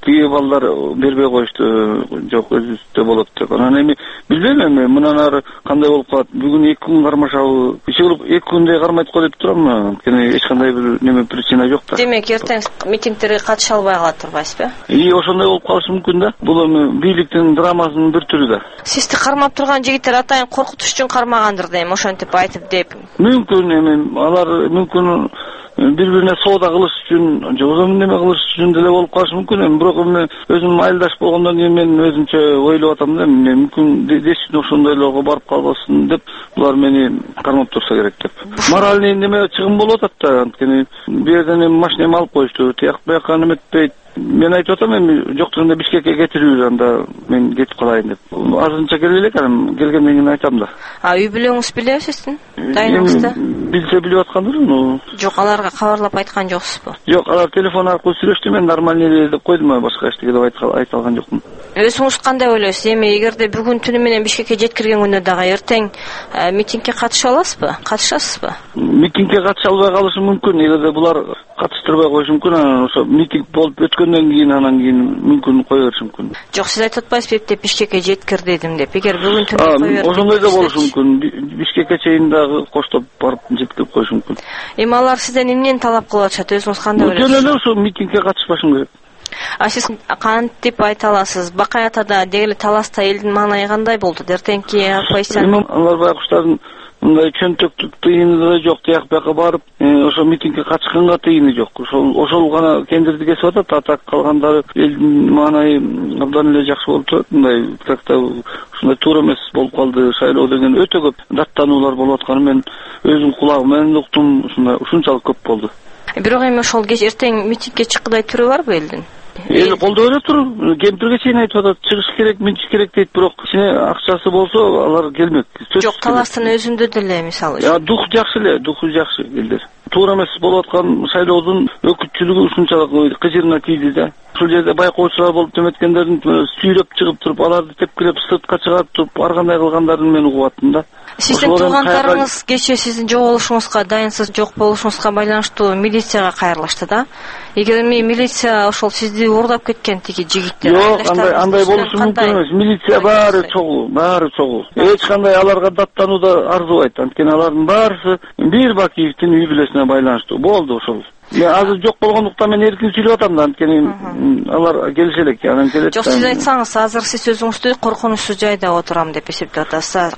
тиги балдар бербей коюшту, жок өзүбүздө болот деп. Анан эми билбейм, эми мындан ары кандай болуп калат. Бүгүн 2 күн кармашабы, иши кылып 2 күндөй кармайт го деп турам. Анткени эч кандай бир неме причина жок да. Демек эртең митингтерге катыша албай калат турбайсызбы? Ошондой болуп калышы мүмкүн да. Бул эми бийликтин драмасынын бир түрү да. Сизди кармап турган жигиттер атайын коркутуш үчүн кармагандыр дейм, ошентип айтып деп. Мүмкүн, эми алар мүмкүн бири-бирине соода кылыш үчүн, же неме кылыш үчүн деле болуп калышы мүмкүн. Эми бирок эми өзүм айылдаш болгондон кийин мен өзүмчө ойлоп атам да, мүмкүн десин ошондойлорго барып калбасын деп, булар мени кармап турса керек деп. Моральный неме чыгым болуп атат да, анткени бу жерден эми машинем алып коюшту, тияк бияка неметпейт. Мен айтып атам, эми жоктугунда Бишкекке кетирүү, анда мен кетип калайын деп. Азырынча келе элек, анан келгенден кийин айтам да. Үй бүлөңүз билеби сиздин? Дайыныңызды? Билсе билип аткандыр. Жок, аларга кабарлап айткан жоксузбу? Жок, алар телефон аркылуу сүйлөштү, мен нормальный эле деп койдум, башка эчтеке деп айта алган жокмун. Өзүңүз кандай ойлойсуз? Эми эгерде бүгүн түнү менен Бишкекке жеткирген күндө дагы эртең митингге катыша аласызбы? Катышасызбы? Митингге катыша албай калышы мүмкүн. Эгерде булар катыштырбай коюшу мүмкүн, анан ошо митинг болуп өткөндөн кийин анан кийин мүмкүн кое бериши мүмкүн. Жок, сиз айтып атпайсызбы деп Бишкекке жеткир дедим деп. Эгер бүгүн түнү кое берсек, ошондой да болушу мүмкүн. Бишкекке чейин дагы коштоп барып жеткирип коюшу мүмкүн. Эми алар сизден эмнени талап кылып атышат? Өзүңүз кандай ойлойсуз? Жөн эле ошо митингге катышпашым керек. Сиз кантип айта аласыз? Бакай атада дегеле таласта элдин маанайы кандай болду? Эртеңки оппозиция алар байкуштардын мындай чөнтөктүк тыйыны да жок, тияк бияка барып, ошо митингге катышканга тыйыны жок. Ошол гана кендирди кесип атат, атак калгандары элдин маанайы абдан эле жакшы болуп турат. Мындай как-то ушундай туура эмес болуп калды. Шайлоо деген өтө көп даттануулар болуп атканын мен өзүм кулагым менен уктум, ушунчалык көп болду. Бирок эми ошол эртең митингге чыккыдай түрү барбы элдин? Эл колдой эле тур, кемпирге чейин айтып атат, чыгыш керек, минчиш керек дейт, бирок кичине акчасы болсо алар келмек. Жок, таластын өзүндө деле мисалы. Дух жакшы эле, духу жакшы элдер. Туура эмес болуп аткан шайлоодун өкүтчүлүгү ушунчалык кыжырына тийди да. Ушул жерде байкоочулар болуп деметкендердин сүйрөп чыгып туруп, аларды тепкилеп сыртка чыгарып туруп, ар кандай кылгандарын мен угуп аттым да. Сиздин туугандарыңыз кечээ сиздин жоголушуңузга, дайынсыз жок болушуңузга байланыштуу милицияга кайрылышты да. Эгер милиция ошол сизди уурдап кеткен тиги жигиттер, жок, андай болушу мүмкүн эмес. Милиция баары чогуу. Эч кандай аларга даттанууда арзубайт. Анткени алардын баарысы бир Бакиевдин үй бүлөсүнө байланыштуу. Болду ошол. Азыр жок болгондуктан мен эркин сүйлөп атам да, анткени алар келише элек, анан келет. Жок, сиз айтсаңыз, азыр сиз өзүңүздү коркунучсуз жайда отурам деп эсептеп атасыз.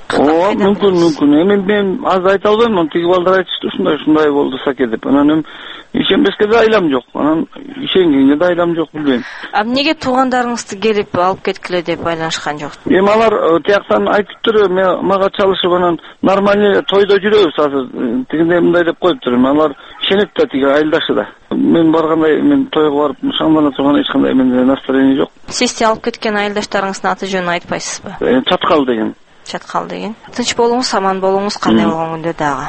Мүмкүн. Эми мен аз айта албайм, тиги балдар айтышты, ушундай болду саке деп. Анан ишенбеске да айлам жок. Анан ишенгенге да айлам жок, билбейм. Эмнеге туугандарыңызды келип алып кеткиле деп байланышкан жок? Эми алар тияктан айтыптыр, мага чалышып, анан нормальный тойдо жүрөбүз азыр. Тигиндей мындай деп коюптур. Алар ишенет да, тиги айылдашы да. Мен баргандай, мен тойго барып шаңдана турган эч кандай менде настроение жок. Сизди алып кеткен айылдаштарыңыздын аты жөнүн айтпайсызбы? Чаткал деген. Тынч болуңуз, аман болуңуз, кандай болгон күндө дагы.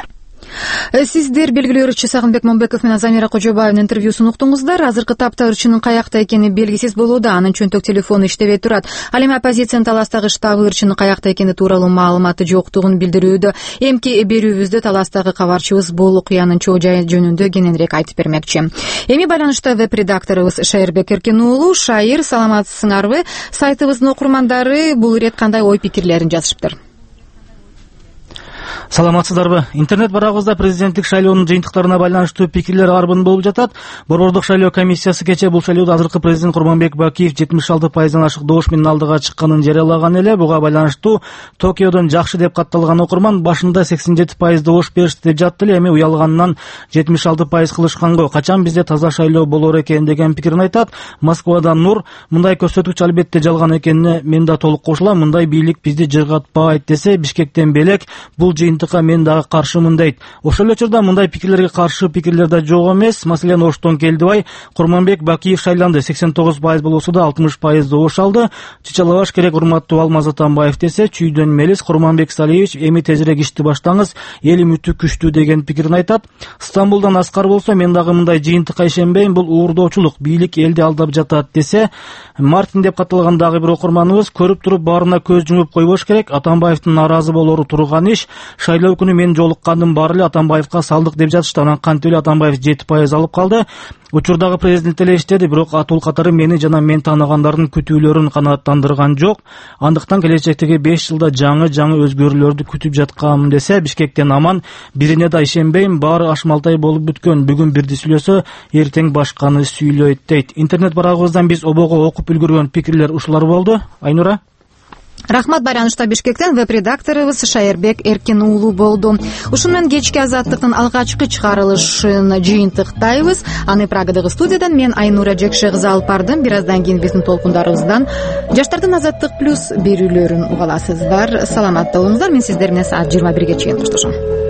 Сиздер белгилүү ырчы Сагынбек Момбеков менен Замира Кожобаевдин интервьюсун уктуңуздар. Азыркы тапта ырчынын каякта экени белгисиз болууда, анын чөнтөк телефону иштебей турат. Ал эми оппозициянын таластагы штабы ырчынын каякта экени тууралуу маалыматы жоктугун билдирүүдө. Эмки берүүбүздө таластагы кабарчыбыз бул окуянын чоо жайы жөнүндө кененирээк айтып бермекчи. Эми байланышта веб-редакторубуз Шайырбек Эркин уулу. Шайыр, саламатсыңарбы? Сайтыбыздын окурмандары бул ирет кандай ой пикирлерин жазышыптыр? Саламатсыздарбы? Интернет барагыбызда президенттик шайлоонун жыйынтыктарына байланыштуу пикирлер арбын болуп жатат. Борбордук шайлоо комиссиясы кечээ бул шайлоодо азыркы президент Курманбек Бакиев 76% ашык добуш менен алдыга чыкканын жарыялаган эле. Буга байланыштуу Токиодон жакшы деп катталган окурман башында 87% добуш беришти деп жатты эле, эми уялганынан 76% кылышканго. Качан бизде таза шайлоо болор экен деген пикирин айтат. Москвадан Нур мындай көрсөткүч албетте жалган экенине мен да толук кошулам. Мындай бийлик бизди жыргатпайт десе, Бишкектен белек бул жыйынтыкка мен дагы каршымын дейт. Ошол эле учурда мындай пикирлерге каршы пикирлер да жок эмес. Маселен, Оштон Келдибай Курманбек Бакиев шайланды, 89% болсо да 60% добуш алды. Чычалабаш керек урматтуу Алмаз Атамбаев десе, Чүйдөн Мелис Курманбек Салиевич эми тезирээк ишти баштаңыз, эл үмүтү күчтүү деген пикирин айтат. Стамбулдан Аскар болсо, мен дагы мындай жыйынтыкка ишенбейм, бул уурдоочулук, бийлик элди алдап жатат десе, Мартин деп катталган дагы бир окурманыбыз көрүп туруп баарына көз жумуп койбош керек, Атамбаевдин наразы болору турган иш, шайлоо күнү мен жолуккандын баары эле Атамбаевка салдык деп жатышты. Анан кантип эле Атамбаев 7% алып калды. Учурдагы президент эле иштеди, бирок атул катары мени жана мен тааныгандардын күтүүлөрүн канааттандырган жок. Андыктан келечектеги 5 жылда жаңы өзгөрүүлөрдү күтүп жатканмын десе, Бишкектен аман, бирине да ишенбейм, баары ашмалтай болуп бүткөн. Бүгүн бирди сүйлөсө, эртең башканы сүйлөйт дейт. Интернет барагыбыздан биз обого окуп үлгүргөн пикирлер ушулар болду. Айнура. Рахмат, Барянышта Бишкектен веб-редакторыбыз Шайырбек Эркин уулу болду. Ушун менен кечки азаттыктын алгачкы чыгарылышын жыйынтыктайбыз. Аны Прагадагы студиядан мен Айнура Жекше кызы алып бардым. Бир аздан кийин биздин толкундарыбыздан Жаштардын азаттык плюс берүүлөрүн уга аласыздар. Саламатта болуңуздар. Мен сиздер менен саат 21ге чейин коштошом.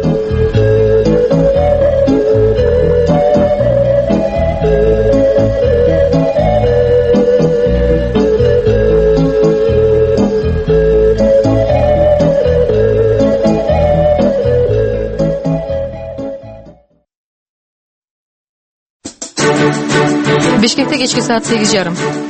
Бишкекте кечки саат 8:30.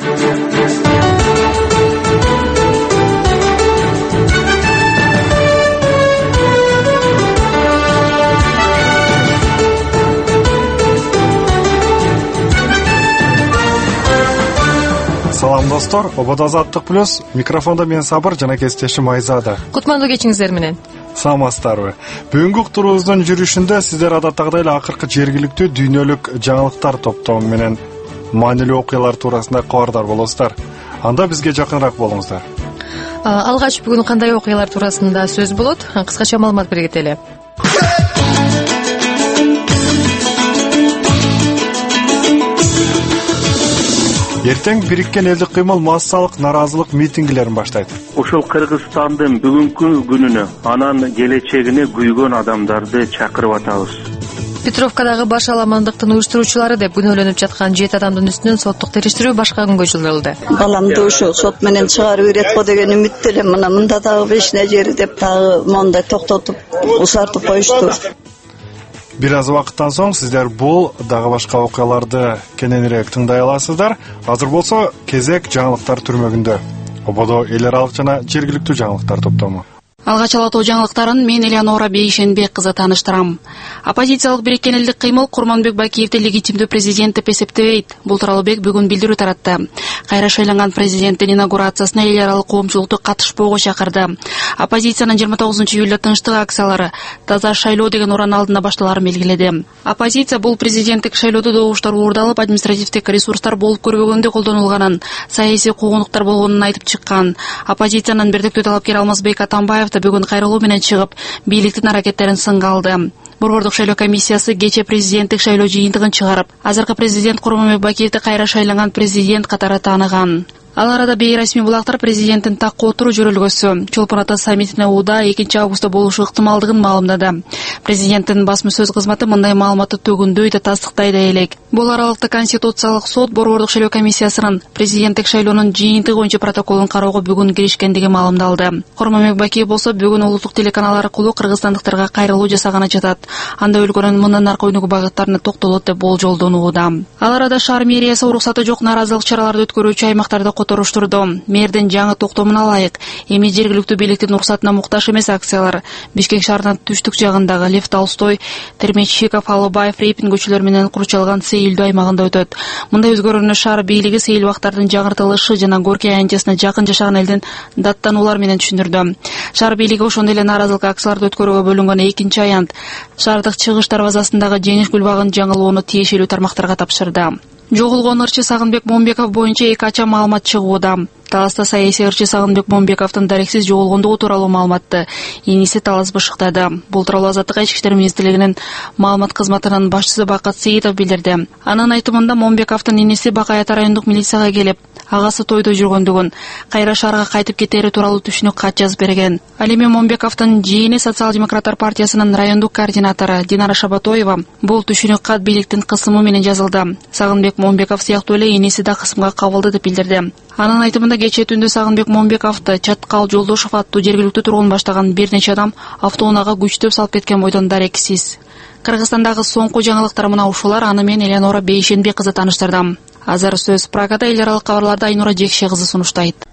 Салам достор, ободо азаттык плюс, микрофондо мен Сабыр жана кесиптешим Айзада. Кутмандуу кечиңиздер менен. Саламатсыздарбы? Бүгүнкү уктуруубуздун жүрүшүндө сиздер адаттагыдай эле акыркы жергиликтүү дүйнөлүк жаңылыктар топтому менен маанилүү окуялар туурасында кабардар болосуздар. Анда бизге жакыныраак болуңуздар. Алгач бүгүн кандай окуялар туурасында сөз болот? Кыскача маалымат бере кетели. Эртең Бириккен элдик кыймыл массалык наразылык митингилерин баштайт. Ушул Кыргызстандын бүгүнкү күнүнө, анан келечегине күйгөн адамдарды чакырып атабыз. Петровкадагы баш аламандыктын уюштуруучулары деп күнөөлөнүп жаткан 7 адамдын үстүнөн соттук териштирүү башка күнгө жылдырылды. Баламды ушу сот менен чыгарып берет го деген үмүттө эле мында дагы 5 жери деп дагы мондай токтотуп усартып коюшту. Бир аз убакыттан соң сиздер бул дагы башка окуяларды кененирээк тыңдай аласыздар. Азыр болсо кезек жаңылыктар түрмөгүндө. Ободо эл аралык жана жергиликтүү жаңылыктар топтому. Алгач алатуу жаңылыктарын мен Элеонора Бейшенбек кызы тааныштырам. Оппозициялык Бириккен элдик кыймыл Курманбек Бакиевди легитимдүү президент деп эсептебейт. Бул тууралуу Бек бүгүн билдирүү таратты. Кайра шайланган президенттин инаугурациясына эл аралык коомчулукту катышпоого чакырды. Оппозициянын 29-июлда тынчтык акциялары таза шайлоо деген уран алдында башталарын белгиледи. Оппозиция бул президенттик шайлоодо добуштар уурдалып, административдик ресурстар болуп көрбөгөндө колдонулганын, саясий куугунтуктар болгонун айтып чыккан. Оппозициянын бирдиктүү талапкери Алмазбек Атамбаев бүгүн кайрылуу менен чыгып, бийликтин аракеттерин сынга алды. Борбордук шайлоо комиссиясы кече президенттик шайлоо жыйынтыгын чыгарып, азыркы президент Курманбек Бакиевди кайра шайланган президент катары тааныган. Ал арада бейресмий булактар президенттин такка отуруу жөрөлгөсү Чолпон Ата саммитине Ууда 2 августта болушу ыктымалдыгын маалымдады. Президенттин басма сөз кызматы мындай маалыматты төгүндөй да тастыктай да элек. Бул аралыкта Конституциялык сот Борбордук шайлоо комиссиясынын президенттик шайлоонун жыйынтыгы боюнча протоколун кароого бүгүн киришкендиги маалымдалды. Курманбек Бакиев болсо бүгүн улуттук телеканал аркылуу кыргызстандыктарга кайрылуу жасаганы жатат. Анда өлкөнүн мындан аркы өнүгүү багыттарына токтолот деп болжолдонууда. Ал арада шаар мэриясы уруксаты жок наразылык чараларды өткөрүүчү аймактарда которуштурду. Мэрдин жаңы токтомуна ылайык эми жергиликтүү бийликтин уруксатына муктаж эмес акциялар Бишкек шаарынын түштүк жагындагы Лев Толстой, Термечиков, Алыбаев, Репин көчөлөрү менен курчалган Сейилдүү аймагында өтөт. Мындай өзгөрүүнү шаар бийлиги сейилбактардын жаңыртылышы жана Горький аянтчасына жакын жашаган элдин даттануулар менен түшүндүрдү. Шаар бийлиги ошондой эле наразылык акцияларды өткөрүүгө бөлүнгөн 2 аянт шаардык чыгыш дарбазасындагы Жеңиш Гүлбагын жаңылоону тиешелүү тармактарга тапшырды. Жоголгон ырчы Сагынбек Момбеков боюнча 2 ача маалымат чыгууда. Таласта саясий ырчы Сагынбек Момбековдун дарексиз жоголгондугу тууралуу маалыматты иниси Талас бышыктады. Бул тууралуу Азаттык ички иштер министрлигинин маалымат кызматынын башчысы Бакат Сейитов билдирди. Анын айтымында Момбековдун иниси Бакаята райондук милицияга келип, агасы тойдо жүргөндүгүн, кайра шаарга кайтып кетери тууралуу түшүнүк кат жазып берген. Ал эми Момбековдун жиени Социал-демократтар партиясынын райондук координатору Динара Шабатоева бул түшүнүк кат бийликтин кысымы менен жазылды. Сагынбек Момбеков сыяктуу эле иниси да кысымга кабылды деп билдирди. Анын айтымында кечээ түндө Сагынбек Момбековду Чаткал Жолдошов аттуу жергиликтүү тургун баштаган бир нече адам автоунаага күчтөп салып кеткен бойдон дарексиз. Кыргызстандагы соңку жаңылыктар мына ушулар. Аны мен Элеонора Бейшенбек кызы тааныштырдым. Азыр сөз Прагада эл аралык кабарларды Айнура Жекше кызы сунуштайт.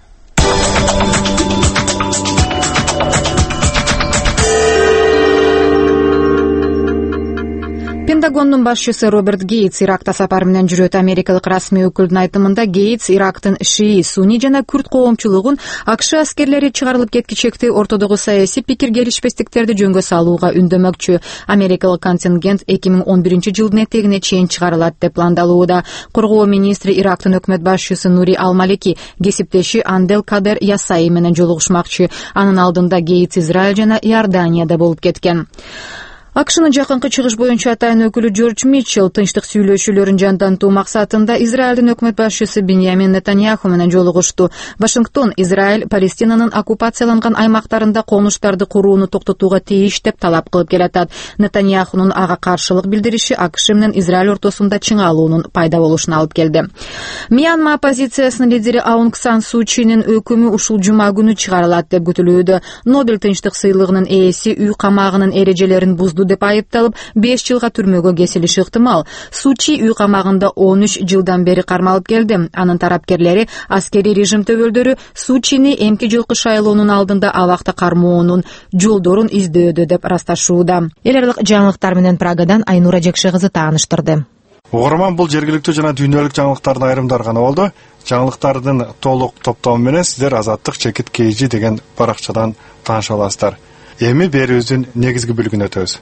Пентагондун башчысы Роберт Гейтс Иракта сапар менен жүрөт. Америкалык расмий өкүлдүн айтымында Гейтс Ирактын шии, сунни жана күрд коомчулугун АКШ аскерлери чыгарылып кеткичекти ортодогу саясий пикир келишпестиктерди жөнгө салууга үндөмөкчү. Америкалык контингент 2011-жылдын этегине чейин чыгарылат деп пландалууда. Коргоо министри Ирактын өкмөт башчысы Нури Ал-Малики кесиптеши Андел Кадер Ясаи менен жолугушмакчы. Анын алдында Гейтс Израиль жана Иорданияда болуп кеткен. АКШнын жакынкы чыгыш боюнча атайын өкүлү Джордж Митчелл тынчтык сүйлөшүүлөрүн жандантуу максатында Израилдин өкмөт башчысы Биньямин Нетаньяху менен жолугушту. Вашингтон Израиль Палестинанын оккупацияланган аймактарында конуштарды курууну токтотууга тийиш деп талап кылып келатат. Нетаньяхунун ага каршылык билдириши АКШ менен Израиль ортосунда чыңалуунун пайда болушуна алып келди. Мьянма оппозициясынын лидери Аунг Сан Суу Чийнин өкүмү ушул жума күнү чыгарылат деп күтүлүүдө. Нобель тынчтык сыйлыгынын ээси үй камагынын эрежелерин бузду деп айыпталып 5 жылга түрмөгө кесилиши ыктымал. Суу Чи үй камагында 13 жылдан бери кармалып келди. Анын тарапкерлери аскерий режим төбөлдөрү Суу Чини эмки жылкы шайлоонун алдында абакта кармоонун жолдорун издөөдө деп ырасташууда. Эл аралык жаңылыктар менен Прагадан Айнура Жекше кызы тааныштырды. Угарман, бул жергиликтүү жана дүйнөлүк жаңылыктардын айрымдары гана болду. Жаңылыктардын толук топтому менен сиздер Азаттык чекит KG деген баракчадан тааныша аласыздар. Эми берүүбүздүн негизги бөлүгүнө өтөбүз.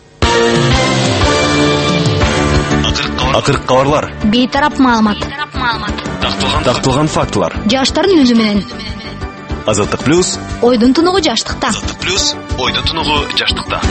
Акыркы кабарлар. Бейтарап маалымат. Такталган фактылар. Жаштардын өзү менен. Азаттык плюс. Ойдун тунугу жаштыкта. Азаттык плюс. Ойдун тунугу жаштыкта.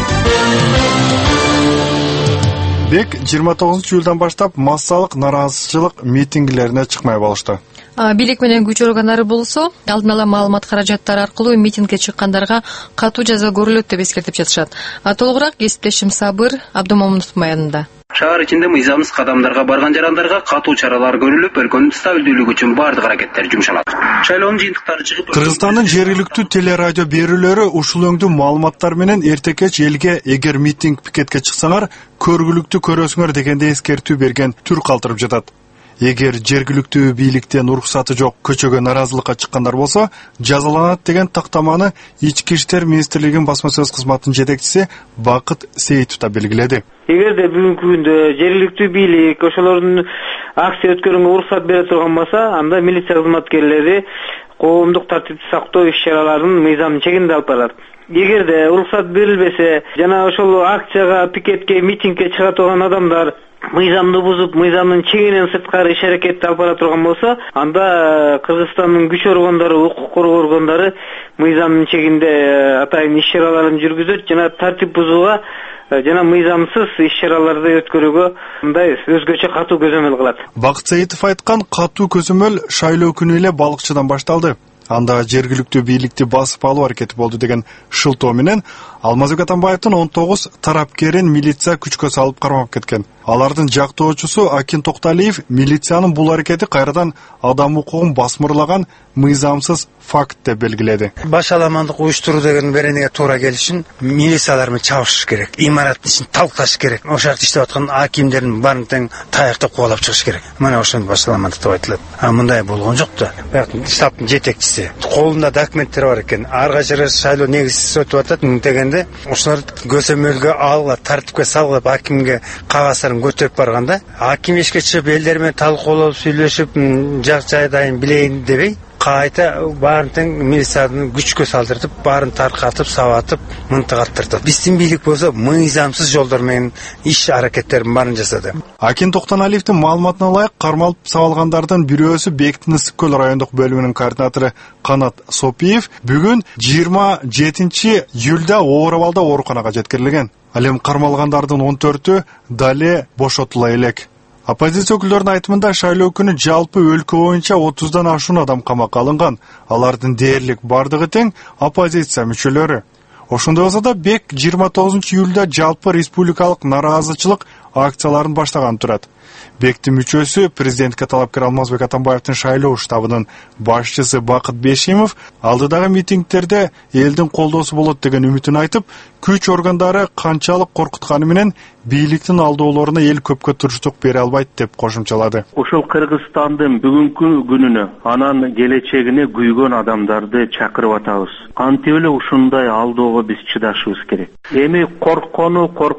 Бек 29-июлдан баштап массалык нараазычылык митингилерине чыкмай болушту. Бийлик менен күч органдары болсо, алдын ала маалымат каражаттары аркылуу митингге чыккандарга катуу жаза көрүлөт деп эскертип жатышат. Толугураак кесиптешим Сабыр Абдумомунов маянында. Шаар ичинде мыйзамсыз кадамдарга барган жарандарга катуу чаралар көрүлүп, өлкөнүн стабилдүүлүгү үчүн бардык аракеттер жумшалат. Шайлоонун жыйынтыктары чыгып, Кыргызстандын жергиликтүү телерадио берүүлөрү ушул өңдүү маалыматтар менен эрте кеч элге эгер митинг пикетке чыксаңар, көргүлүктү көрөсүңөр дегенде эскертүү берген түр калтырып жатат. Эгер жергиликтүү бийликтен уруксаты жок көчөгө нараазылыкка чыккандар болсо, жазаланат деген тактаманы Ички иштер министрлигинин басма сөз кызматынын жетекчиси Бакыт Сейитов да белгиледи. Эгерде бүгүнкү күндө жергиликтүү бийлик ошолордун акция өткөрүүгө уруксат бере турган болсо, анда милиция кызматкерлери коомдук тартипти сактоо иш-чараларын мыйзамдын чегинде алып барат. Эгерде уруксат берилбесе жана ошол акцияга, пикетке, митингге чыга турган адамдар мыйзамды бузуп, мыйзамдын чегинен сырткары иш-аракетти алып бара турган болсо, анда Кыргызстандын күч органдары, укук коргоо органдары мыйзамдын чегинде атайын иш-чараларын жүргүзөт жана тартип бузууга жана мыйзамсыз иш-чараларды өткөрүүгө мындай өзгөчө катуу көзөмөл кылат. Бакыт Сейитов айткан катуу көзөмөл шайлоо күнү эле балыкчыдан башталды. Анда жергиликтүү бийликти басып алуу аракети болду деген шылтоо менен Алмазбек Атамбаевдин 19 тарапкерин милиция күчкө салып кармап кеткен. Алардын жактоочусу Акин Токталиев милициянын бул аракети кайрадан адам укугун басмырлаган мыйзамсыз факт деп белгиледи. Башаламандык уюштуруу деген беренеге туура келишин милициялар менен чабышыш керек. Имараттын ишин талкташ керек. Ошол жакта иштеп аткан акимдердин баарын тең таяктап кубалап чыгыш керек. Мына ошону башаламандык деп айтылат. Мындай болгон жок да. Бирок штабтын жетекчиси колунда документтер бар экен. Ар кайсы шайлоо негизсиз өтүп атат дегенде, ошолор көзөмөлгө алгыла, тартипке салгылап акимге кагаздарын көтөрүп барганда, аким эшикке чыгып элдер менен талкуулап, сүйлөшүп, жак жайдайын билейин дебей, кайта баарын тең милициянын күчкө салдыртып, баарын таркатып, сабатып, мынтык аттыртат. Биздин бийлик болсо мыйзамсыз жолдор менен иш аракеттерин баарын жасады. Акин Токтоналиевдин маалыматына ылайык, кармалып сабалгандардын бирөөсү Бектин Ысык көл райондук бөлүмүнүн координатору Канат Сопиев бүгүн 27-июлда оор абалда ооруканага жеткирилген. Ал эми кармалгандардын 14-ü дале бошотула элек. Оппозиция өкүлдөрүнүн айтымында шайлоо күнү жалпы өлкө боюнча 30дан ашуун адам камакка алынган. Алардын дээрлик бардыгы тең оппозиция мүчөлөрү. Ошондой болсо да Бек 29-июлда жалпы республикалык нараазычылык акцияларын баштаган турат. Бектин мүчөсү президентке талапкер Алмазбек Атамбаевдин шайлоо штабынын башчысы Бакыт Бешимов алдыдагы митингтерде элдин колдоосу болот деген үмүтүн айтып, күч органдары канчалык коркутканы менен бийликтин алдоолоруна эл көпкө туруштук бере албайт деп кошумчалады. Ошол Кыргызстандын бүгүнкү күнүнө, анан келечегине күйгөн адамдарды чакырып атабыз. Кантип эле ушундай алдоого биз чыдашыбыз керек. Эми корккону коркот.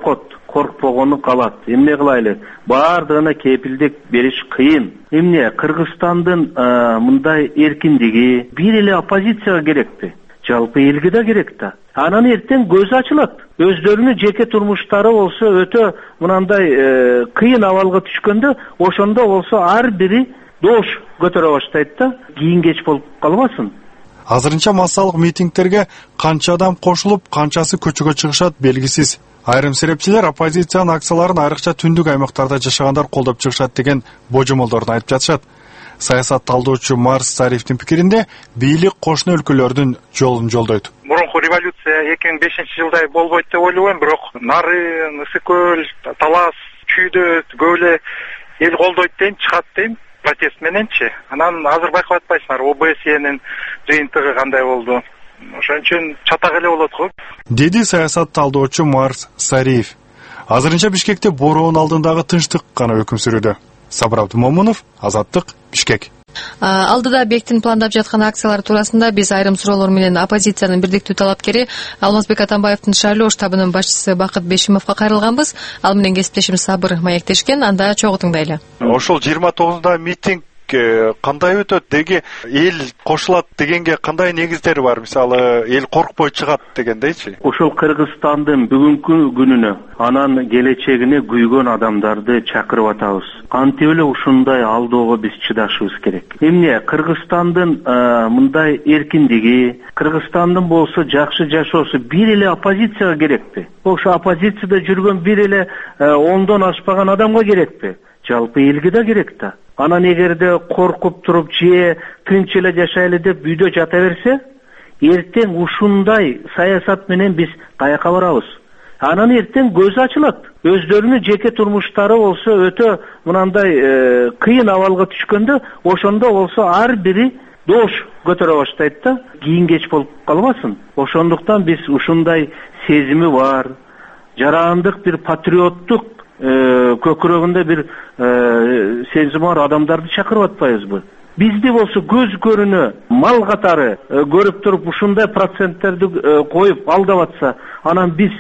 коркпогону калат. Эмне кылайлы? Баардыгына кепилдик бериш кыйын. Эмне Кыргызстандын мындай эркиндиги бир эле оппозицияга керекпи? Жалпы элге да керек да. Анан эртең көзү ачылат. Өздөрүнүн жеке турмуштары болсо өтө мынандай кыйын абалга түшкөндө, ошондо болсо ар бири доош көтөрө баштайт да. Кийин кеч болуп калбасын. Азырынча массалык митингтерге канча адам кошулуп, канчасы көчөгө чыгышат белгисиз. Айрым серепчилер оппозициянын акцияларын айрыкча түндүк аймактарда жашагандар колдоп чыгышат деген божомолдорун айтып жатышат. Саясат талдоочу Марс Сариевдин пикиринде бийлик кошуна өлкөлөрдүн жолун жолдойт. Мурунку революция 2005-жылдай болбойт деп ойлойм, бирок Нарын, Ысык көл, Талас, Чүйдө көп эле эл колдойт дейм, чыгат дейм. Протест мененчи. Анан азыр байкап атпайсыңар, ОБСЕнин жыйынтыгы кандай болду. Ошон үчүн чатак эле болот го. Деди саясат талдоочу Марс Сариев. Азырынча Бишкекте бороон алдындагы тынчтык гана өкүм сүрүүдө. Сабыр Абдымомунов, Азаттык, Бишкек. Алдыда бектин пландап жаткан акциялар туурасында биз айрым суроолор менен оппозициянын бирдиктүү талапкери Алмазбек Атамбаевдин шайлоо штабынын башчысы Бакыт Бешимовго кайрылганбыз. Ал менен кесиптешим Сабыр маектешкен, анда чогуу тыңдайлы. Ошол 29-да митинг кандай өтөт деги эл кошулат дегенге кандай негиздери бар? Мисалы эл коркпой чыгат дегендейчи. Ошол Кыргызстандын бүгүнкү күнүнө, анан келечегине күйгөн адамдарды чакырып атабыз. Кантип эле ушундай алдоого биз чыдашыбыз керек. Эмне Кыргызстандын мындай эркиндиги, Кыргызстандын болсо жакшы жашоосу бир эле оппозицияга керекпи? Ошо оппозицияда жүргөн бир эле 10дон ашпаган адамга керекпи? Жалпы элге да керек да. Анан эгерде коркуп туруп же тынч эле жашайлы деп үйдө жата берсе, эртең ушундай саясат менен биз каяка барабыз? Анан эртең көзү ачылат. Өздөрүнүн жеке турмуштары болсо өтө мынандай кыйын абалга түшкөндө, ошондо болсо ар бири доош көтөрө баштайт да. Кийин кеч болуп калбасын. Ошондуктан биз ушундай сезими бар, жарандык бир патриоттук көкүрөгүндө бир сезим бар адамдарды чакырып атпайбызбы? Бизди болсо көз көрүнө мал катары көрүп туруп ушундай проценттерди коюп алдап атса, анан биз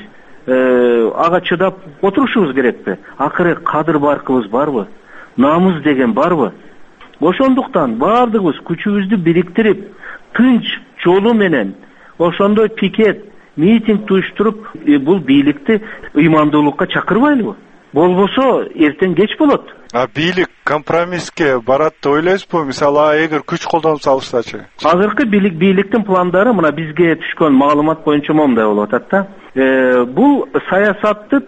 ага чыдап отурушубуз керекпи? Акыры кадыр баркыбыз барбы? Намыс деген барбы? Ошондуктан баардыгыбыз күчүбүздү бириктирип, тынч жолу менен ошондой пикет, митинг уюштуруп, бул бийликти ыймандуулукка чакырбайлыбы? Болбосо эртең кеч болот. Бийлик компромисске барат деп ойлойсузбу? Мисалы, эгер күч колдонуп салышсачы? Азыркы бийликтин пландары мына бизге түшкөн маалымат боюнча момундай болуп атат да. Бул саясатты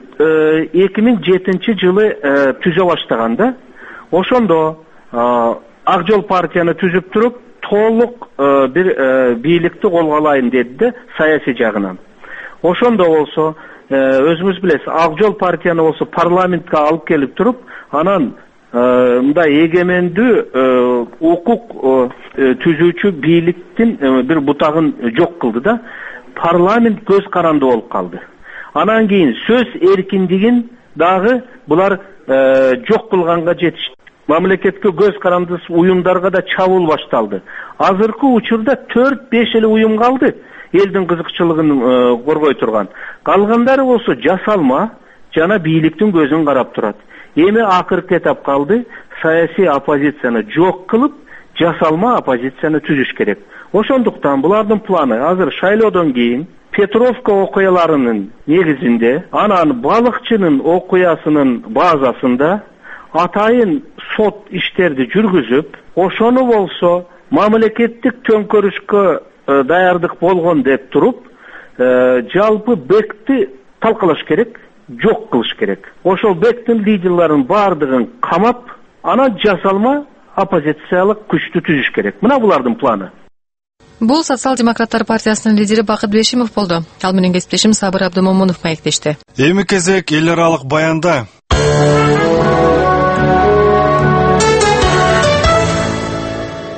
2007-жылы түзө баштаганда, ошондо Ак жол партияны түзүп туруп, толук бир бийликти колго алайын деди да, саясий жагынан. Ошондо болсо өзүңүз билесиз, Ак жол партияны болсо парламентке алып келип туруп, анан мындай эгемендүү укук түзүүчү бийликтин бир бутагын жок кылды да, парламент көз каранды болуп калды. Анан кийин сөз эркиндигин дагы булар жок кылганга жетишти. Мамлекетке көз каранды уюмдарга да чабуул башталды. Азыркы учурда 4-5 эле уюм калды. Элдин кызыкчылыгын коргой турган. Калгандары болсо жасалма жана бийликтин көзүн карап турат. Эми акыркы этап калды, саясий оппозицияны жок кылып, жасалма оппозицияны түзүш керек. Ошондуктан булардын планы азыр шайлоодон кийин Петровка окуяларынын негизинде, анан балыкчынын окуясынын базасында атайын сот иштерди жүргүзүп, ошону болсо мамлекеттик төңкөрүшкө даярдык болгон деп туруп, жалпы бекти талкалаш керек, жок кылыш керек. Ошол бектин лидерлерин баардыгын камап, анан жасалма оппозициялык күчтү түзүш керек. Мына булардын планы. Бул социал-демократтар партиясынын лидери Бакыт Бешимов болду. Ал менен кесиптешим Сабыр Абдымомунов маектешти. Эми кезек эл аралык баянда.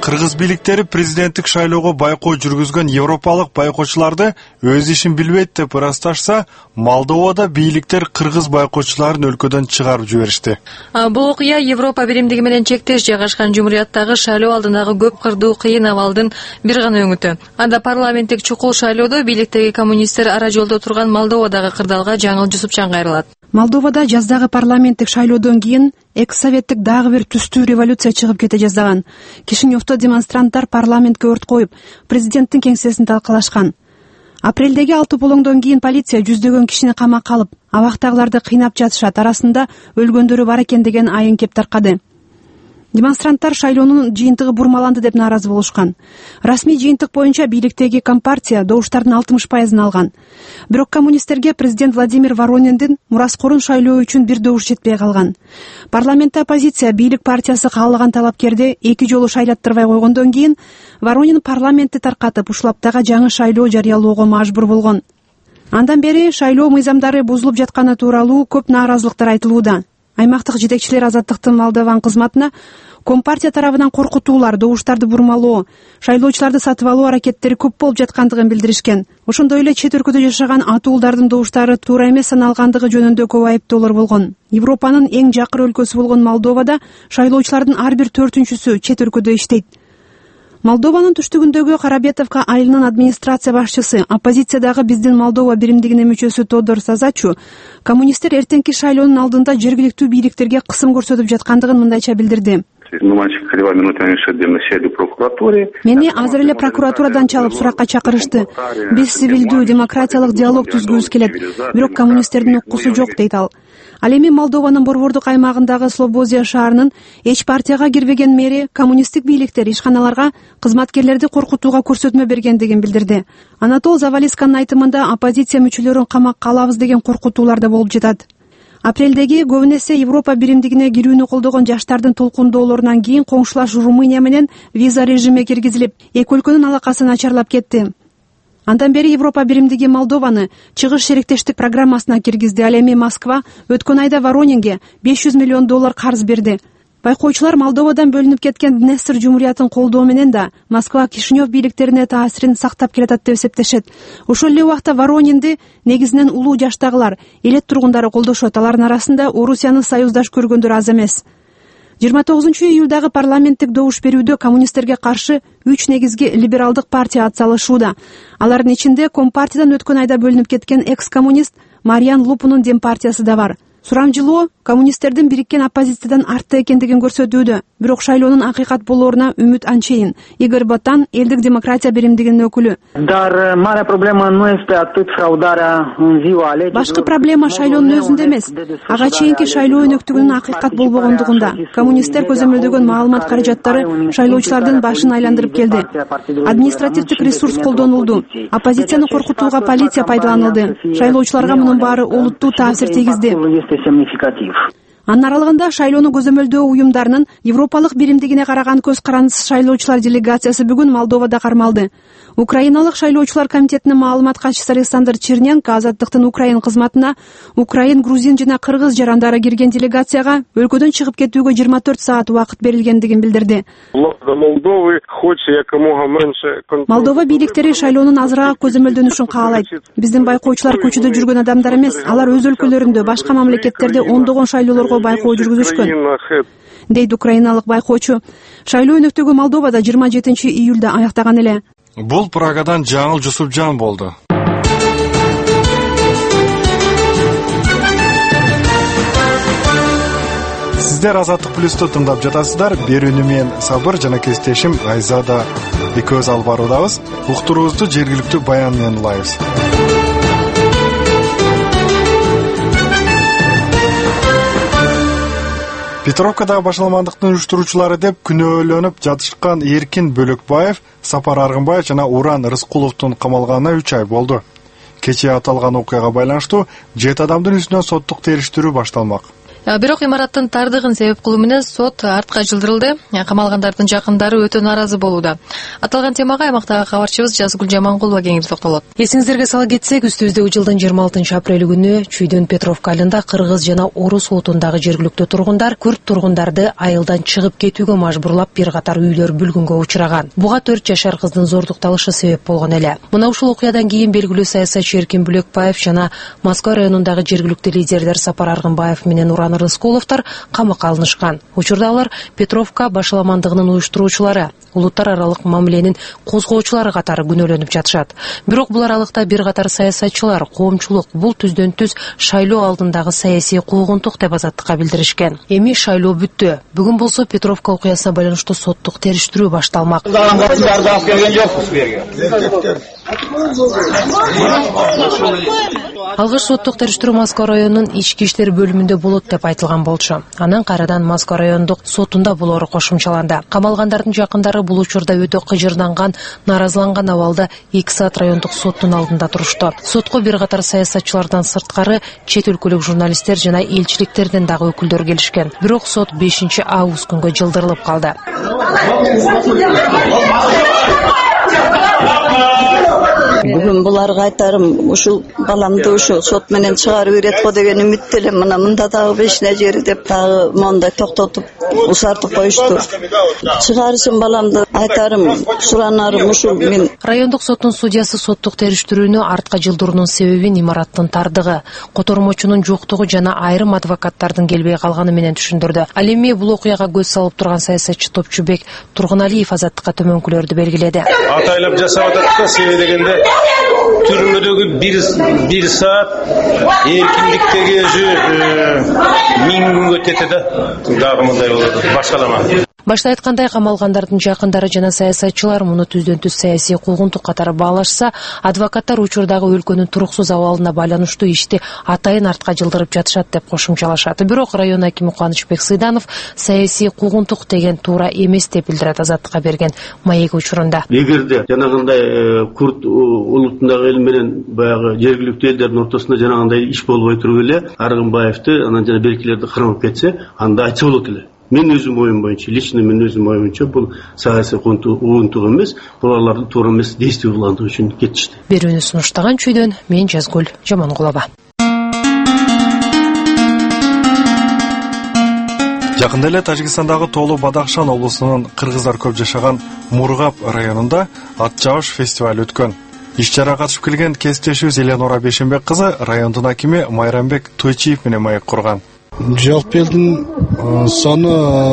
Кыргыз бийликтери президенттик шайлоого байкоо жүргүзгөн европалык байкоочуларды өз ишин билбейт деп ырасташса, Молдовада бийликтер кыргыз байкоочуларын өлкөдөн чыгарып жиберишти. Бул окуя Европа биримдиги менен чектеш жайгашкан жумурияттагы шайлоо алдындагы көп кырдуу кыйын абалдын бир гана өңүтү. Анда парламенттик чукул шайлоодо бийликтеги коммунисттер ара жолдо турган Молдовадагы кырдаалга жаңыл Жусупчан кайрылат. Молдовада жаздагы парламенттик шайлоодон кийин экс-советтик дагы бир түстүү революция чыгып кете жаздаган. Кишиневдо демонстранттар парламентке өрт коюп, президенттин кеңсесин талкалашкан. Апрелдеги 6 болоңдон кийин полиция жүздөгөн кишини камакка алып, абактагыларды кыйнап жатышат, арасында өлгөндөрү бар экен деген айын кеп таркады. Демонстранттар шайлоонун жыйынтыгы бурмаланды деп нааразы болушкан. Расмий жыйынтык боюнча бийликтеги Компартия добуштардын 60% алган. Бирок коммунисттерге президент Владимир Ворониндин мураскорун шайлоо үчүн бир добуш жетпей калган. Парламентте оппозиция бийлик партиясы каалаган талапкерди 2 жолу шайлаттырбай койгондон кийин Воронин парламентти таркатып, Ушлаптагы жаңы шайлоо жарыялоого мажбур болгон. Андан бери шайлоо мыйзамдары бузулуп жатканы тууралуу көп нааразылыктар айтылууда. Аймактык жетекчилер Азаттыктын Молдован кызматына Компартия тарабынан коркутуулар, добуштарды бурмалоо, шайлоочуларды сатып алуу аракеттери көп болуп жаткандыгын билдиришкен. Ошондой эле чет өлкөдө жашаган атуулдардын добуштары туура эмес саналгандыгы жөнүндө көп айыптоолор болгон. Европанын эң жакыр өлкөсү болгон Молдовада шайлоочулардын ар бир 4-чүсү чет өлкөдө иштейт. Молдованын түштүгүндөгү Карабетовка айылынын администрация башчысы, оппозициядагы Биздин Молдова биримдигинин мүчөсү Тодор Сазачу, коммунисттер эртеңки шайлоонун алдында жергиликтүү бийликтерге кысым көрсөтүп жаткандыгын мындайча билдирди. Мени азыр эле прокуратурадан чалып суракка чакырышты. Биз цивилдүү демократиялык диалог түзгүбүз келет, бирок коммунисттердин уккусу жок, дейт ал. Ал эми Молдованын борбордук аймагындагы Слободия шаарынын эч партияга кирбеген мэри коммунисттик бийликтер ишканаларга кызматкерлерди коркутууга көрсөтмө бергендигин билдирди. Анатол Завалисканын айтымында оппозиция мүчөлөрүн камакка алабыз деген коркутуулар да болуп жатат. Апрелдеги көбүн эсе Европа биримдигине кирүүнү колдогон жаштардын толкундоолорунан кийин коңшулаш Румыния менен виза режиме киргизилип, эки өлкөнүн алакасы начарлап кетти. Андан бери Европа биримдиги Молдованы чыгыш шериктештик программасына киргизди. Ал эми Москва өткөн айда Воронинге $500 миллион карыз берди. Байкоочулар Молдовадан бөлүнүп кеткен Днестр жумуриятын колдоо менен да Москва Кишинев бийликтерине таасирин сактап келатат деп эсептешет. Ошол эле убакта Воронинди негизинен улуу жаштагылар, элет тургундары колдошот. Алардын арасында Орусияны союздаш көргөндөр аз эмес. 29-июлдагы парламенттик добуш берүүдө коммунисттерге каршы 3 негизги либералдык партия атсалышууда. Алардын ичинде Компартиядан өткөн айда бөлүнүп кеткен экс-коммунист Мариан Лупунун Дем партиясы да бар. Сурамжылоо коммунисттердин бириккен оппозициядан артта экендигин көрсөтүүдө, бирок шайлоонун акыйкат болооруна үмүт анчейин. Игорь Ботан, Элдик демократия биримдигинин өкүлү. Башкы проблема шайлоонун өзүндө эмес, ага чейинки шайлоо өнөктүгүнүн акыйкат болбогондугунда. Коммунисттер көзөмөлдөгөн маалымат каражаттары шайлоочулардын башын айландырып келди. Административдик ресурс колдонулду. Оппозицияны коркутууга полиция пайдаланылды. Шайлоочуларга мунун баары олуттуу таасир тийгизди. Анын аралыгында шайлоону көзөмөлдөө уюмдарынын Европалык биримдигине караган көз карандысыз шайлоочулар делегациясы бүгүн Молдовада кармалды. Украиналык шайлоочулар комитетинин маалымат катчысы Александр Черненко Азаттыктын Украин кызматына Украин, грузин жана кыргыз жарандары кирген делегацияга өлкөдөн чыгып кетүүгө 24 саат убакыт берилгендигин билдирди. Молдова бийликтери шайлоонун азыраак көзөмөлдөнүшүн каалайт. Биздин байкоочулар көчөдө жүргөн адамдар эмес, алар өз өлкөлөрүндө, башка мамлекеттерде ондогон шайлоолорго байкоо жүргүзүшкөн, дейт украиналык байкоочу. Шайлоо өнөктөгү Молдовада 27-июлда аяктаган эле. Бул Прагадан Жаңыл Жусупжан болду. Сиздер Азаттык плюсту тыңдап жатасыздар. Берүүнү мен Сабыр жана кесиптешим Айзада экөөбүз алып баруудабыз. Уктуруубузду жергиликтүү баян менен улайбыз. Петровкадагы башаламандыктын уюштуруучулары деп күнөөлөнүп жатышкан Эркин Бөлөкбаев, Сапар Аргынбаев жана Уран Рыскуловдун камалганына 3 ай болду. Кечээ аталган окуяга байланыштуу 7 адамдын үстүнөн соттук териштирүү башталмак. Бирок имараттын тардыгын себеп кылуу менен сот артка жылдырылды. Камалгандардын жакындары өтө нааразы болууда. Аталган темага аймактагы кабарчыбыз Жазгүл Жамангулова кеңири токтолот. Эсиңиздерге сала кетсек, үстүбүздө жылдын 26 апрели күнү Чүйдөн Петровка айылында кыргыз жана орус улутундагы жергиликтүү тургундар күрд тургундарды айылдан чыгып кетүүгө мажбурлап бир катар үйлөр бүлгүнгө учураган. Буга 4 жашар кыздын зордукталышы себеп болгон эле. Мына ушул окуядан кийин белгилүү саясатчы Эркин Бүлөкбаев жана Москва районундагы жергиликтүү лидерлер Сапар Аргынбаев менен Уран Рыскуловдор камакка алынышкан. Учурда алар Петровка башаламандыгынын уюштуруучулары, улуттар аралык мамиленин козгоочулары катары күнөөлөнүп жатышат. Бирок бул аралыкта бир катар саясатчылар, коомчулук бул түздөн-түз шайлоо алдындагы саясий куугунтук деп азаттыкка билдиришкен. Эми шайлоо бүттү. Бүгүн болсо Петровка окуясына байланыштуу соттук териштирүү башталмак. Алгыш соттук териштирүү Москва районунун ички иштер бөлүмүндө болот деп айтылган болчу. Анан кайрадан Москва райондук сотунда болору кошумчаланды. Камалгандардын жакындары бул учурда өтө кыжырданган, нааразыланган абалда 2 саат райондук соттун алдында турушту. Сотко бир катар саясатчылардан сырткары чет өлкөлүк журналисттер жана элчиликтерден дагы өкүлдөр келишкен. Бирок сот 5 август күнгө жылдырылып калды. Бүгүн буларга айтарым, ушул баламды ушул сот менен чыгарып берет го деген үмүттө элем. Мына мында дагы бешине жери деп дагы мондай токтотуп усартып коюшту. Чыгарышым баламды айтарым, суранарым ушул мен. Райондук соттун судьясы соттук териштирүүнү артка жылдыруунун себебин имараттын тардыгы, котормочунун жоктугу жана айрым адвокаттардын келбей калганы менен түшүндүрдү. Ал эми бул окуяга көз салып турган саясатчы Топчубек Тургуналиев азаттыкка төмөнкүлөрдү белгиледи. Атайлап жасап атат себеби дегенде түрмөдөгү бир саат эркиндиктеги өзү 1000 күнгө тете да. Дагы мындай болот. Башкалама. Башта айткандай, камалгандардын жакындары жана саясатчылар муну түздөн-түз саясий куугунтук катары баалашса, адвокаттар учурдагы өлкөнүн туруксуз абалына байланыштуу ишти атайын артка жылдырып жатышат деп кошумчалашат. Бирок район акими Кубанычбек Сыйданов саясий куугунтук деген туура эмес деп билдирет азаттыкка берген маек учурунда. Эгерде жанагындай курд улутундагы эл менен баягы жергиликтүү элдердин ортосунда жанагындай иш болбой туруп эле Аргынбаевди анан жана беркилерди кырмап кетсе, анда айтса болот эле. Мен өзүм оюм боюнча, лично мен өзүм оюм боюнча бул саясий куугунтук эмес, булардын туура эмес действий кылгандыгы үчүн кетишти. Берүүнү сунуштаган Чүйдөн мен Жазгүл Жамангулова. Жакында эле Тажикстандагы Тоолу Бадахшан облусунун кыргыздар көп жашаган Мургап районунда ат жабыш фестиваль өткөн. Иш-чарага катышып келген кесиптешибиз Эленора Бешенбек кызы райондун акими Майрамбек Тойчиев менен маек курган. Жалпы элдин саны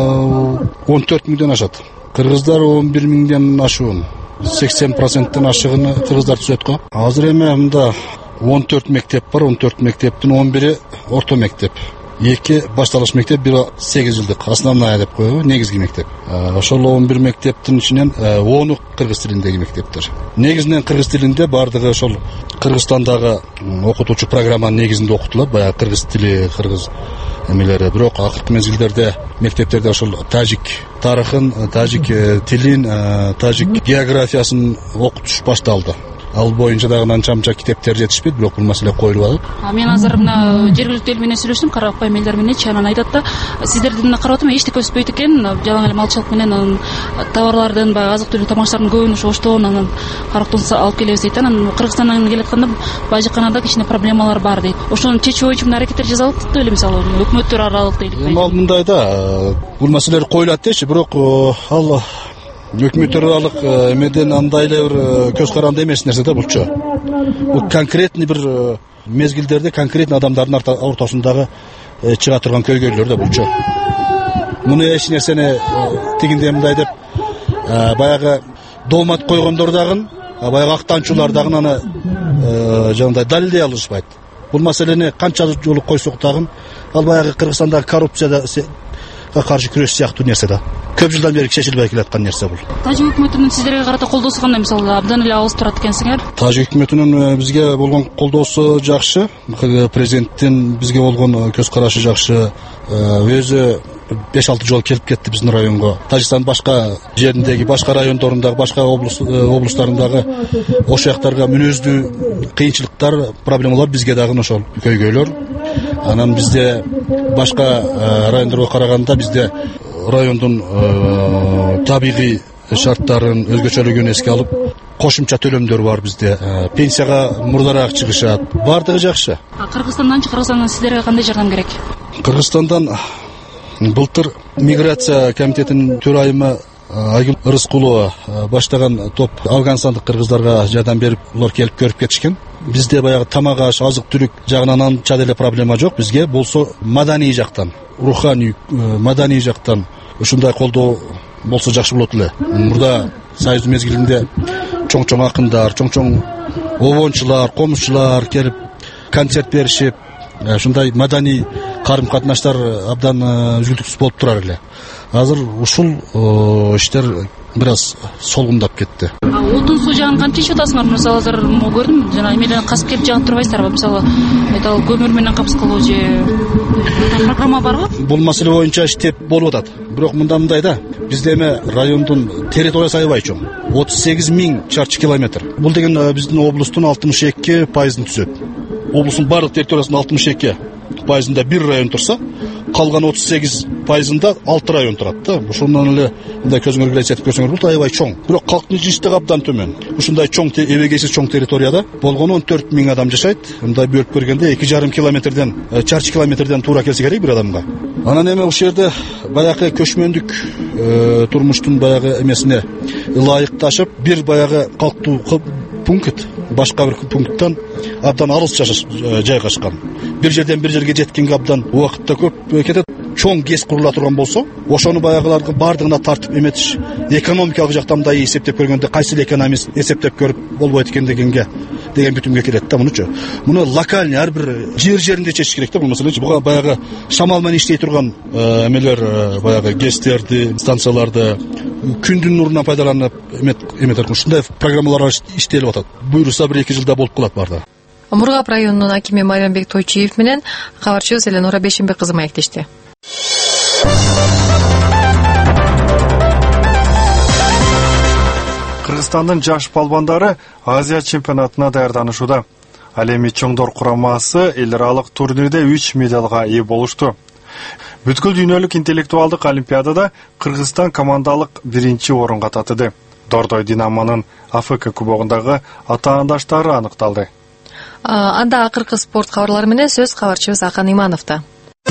14 миңден ашат. Кыргыздар 11 миңден ашуун. 80%тен ашыгыны кыргыздар түзөт го. Азыр эми мында 14 мектеп бар, 14 мектептин 11-и орто мектеп. 2 башталыш мектеп, 1 8 жылдык основная деп коебу, негизги мектеп. Ошол 11 мектептин ичинен 10 кыргыз тилиндеги мектептер. Негизинен кыргыз тилинде бардыгы ошол Кыргызстандагы окутуучу программанын негизинде окутулат, баягы кыргыз тили, кыргыз эмелери. Бирок акыркы мезгилдерде мектептерде ошол тажик тарыхын, тажик тилин, тажик географиясын окутуш башталды. Ал боюнча дагы анча-мынча китептер жетишпейт, бирок бул маселе коюлуп атат. Мен азыр мына жергиликтүү эл менен сүйлөштүм, карабакпай элдер мененчи, анан айтат да, сиздердин карап атам эчтеке өспөйт экен, жалаң эле малчылык менен товарлардын, баягы азык-түлүк тамактардын көбүн ошо оштон, анан карактан алып келебиз дейт. Анан Кыргызстандан келатканда бажыканада кичине проблемалар бар дейт. Ошону чечүү боюнча мына аракеттер жасалып атат беле, мисалы өкмөттөр аралык дейлик. Ал мындай да, бул маселелер коюлат дечи, бирок ал өкмөттөр аралык эмеден андай эле бир көз каранды эмес нерсе да булчу. Бул конкретный бир мезгилдерде конкретный адамдардын ортосундагы чыга турган көйгөйлөр да булчу. Муну эч нерсени тигинде мындай деп баягы доомат койгондор дагы, баягы актанчулар дагы аны жандай далилдей алышпайт. Бул маселени канча жолу койсок дагы ал баягы Кыргызстандагы коррупцияда каршы күрөш сыяктуу нерсе да. Көп жылдан бери чечилбей келаткан нерсе бул. Тажик өкмөтүнүн сиздерге карата колдоосу кандай, мисалы абдан эле алыс турат экенсиңер? Тажик өкмөтүнүн бизге болгон колдоосу жакшы, президенттин бизге болгон көз карашы жакшы. Өзү 5-6 жол келип кетти биздин районго. Тажикстандын башка жериндеги, башка райондорундагы, башка облустарындагы ошол жактарга мүнөздүү кыйынчылыктар, проблемалар бизге дагы ошол көйгөйлөр. Анан бизде башка райондорго караганда бизде райондун табигый шарттарын өзгөчөлүгүн эске алып кошумча төлөмдөр бар бизде. Пенсияга мурдараак чыгышат. Бардыгы жакшы. Кыргызстандан силерге кандай жардам керек? Кыргызстандан былтыр миграция комитетинин төрайымы Айгүл Рыскулова баштаган топ афганстандык кыргыздарга жардам берип, улар келип көрүп кетишкен. Бизде баягы тамак аш, азык-түлүк жагынан анча деле проблема жок. Бизге болсо маданий жактан, руханий, маданий жактан ушундай колдоо болсо жакшы болот эле. Мурда Союз мезгилинде чоң-чоң акындар, чоң-чоң обончулар, комузчулар келип концерт беришип, ушундай маданий карым-катнаштар абдан үзгүлтүксүз болуп турар эле. Азыр ушул иштер бир аз солгундап кетти. Отун суу жагын кантип иши атасыңар? Мисалы азыр көрдүм, жана эмеден касып жагып турбайсыздарбы? Мисалы, металл көмүр менен капс кылуу же программа барбы? Бул маселе боюнча иштеп болуп атат. Бирок мындай да, бизде эме райондун территориясы аябай чоң. 38 000 чарчы километр. Бул деген биздин облустун 62% түзөт. Облустун барлык территориясынын 62%-ында бир район турса, калган 38%-ында 6 район турат да. Ошондон эле мындай көзүңөр элестетип көрсөңөр бул аябай чоң. Бирок калктын жыштыгы абдан төмөн. Ушундай чоң эбегейсиз чоң территорияда болгону 14 000 адам жашайт. Мындай бөлүп көргөндө 2,5 километрден, чарчы километрден туура келсе керек бир адамга. Анан эми ушул жерде баягы көчмөндүк турмуштун баягы эмесине ылайыкташып, бир баягы калктуу пункт башка бир пункттан абдан алыс жайгашкан. Бир жерден бир жерге жеткенге абдан убакытта көп кетет. Чоң ГЭС курула турган болсо, ошону баягылардын бардыгына тартып эметиш, экономикалык жактан мындай эсептеп көргөндө кайсы экономист эсептеп көрүп болбойт экен деген бүтүмгө келет да мунучу. Муну локальный ар бир жеринде чечиш керек да бул маселени. Буга баягы шамал менен иштей турган эмелер, баягы ГЭСтерди, станцияларды күндүн нурунан пайдаланып эметер. Ушундай программалар иштелип атат. Буйруса 1-2 жылда болуп калат барды. Мургап районунун акими Майрамбек Тойчиев менен кабарчыбыз Эленора Бейшенбек кызы маектешти. Кыргызстандын жаш балбандары Азия чемпионатына даярданышууда. Ал эми чоңдор курамасы эл аралык турнирде 3 медалга ээ болушту. Бүткүл дүйнөлүк интеллектуалдык олимпиадада Кыргызстан командалык 1-орунга татыды. Дордой Динамонун АФК кубогундагы атаандаштары аныкталды. Анда акыркы спорт кабарлары менен сөз кабарчыбыз Акан Имановдо.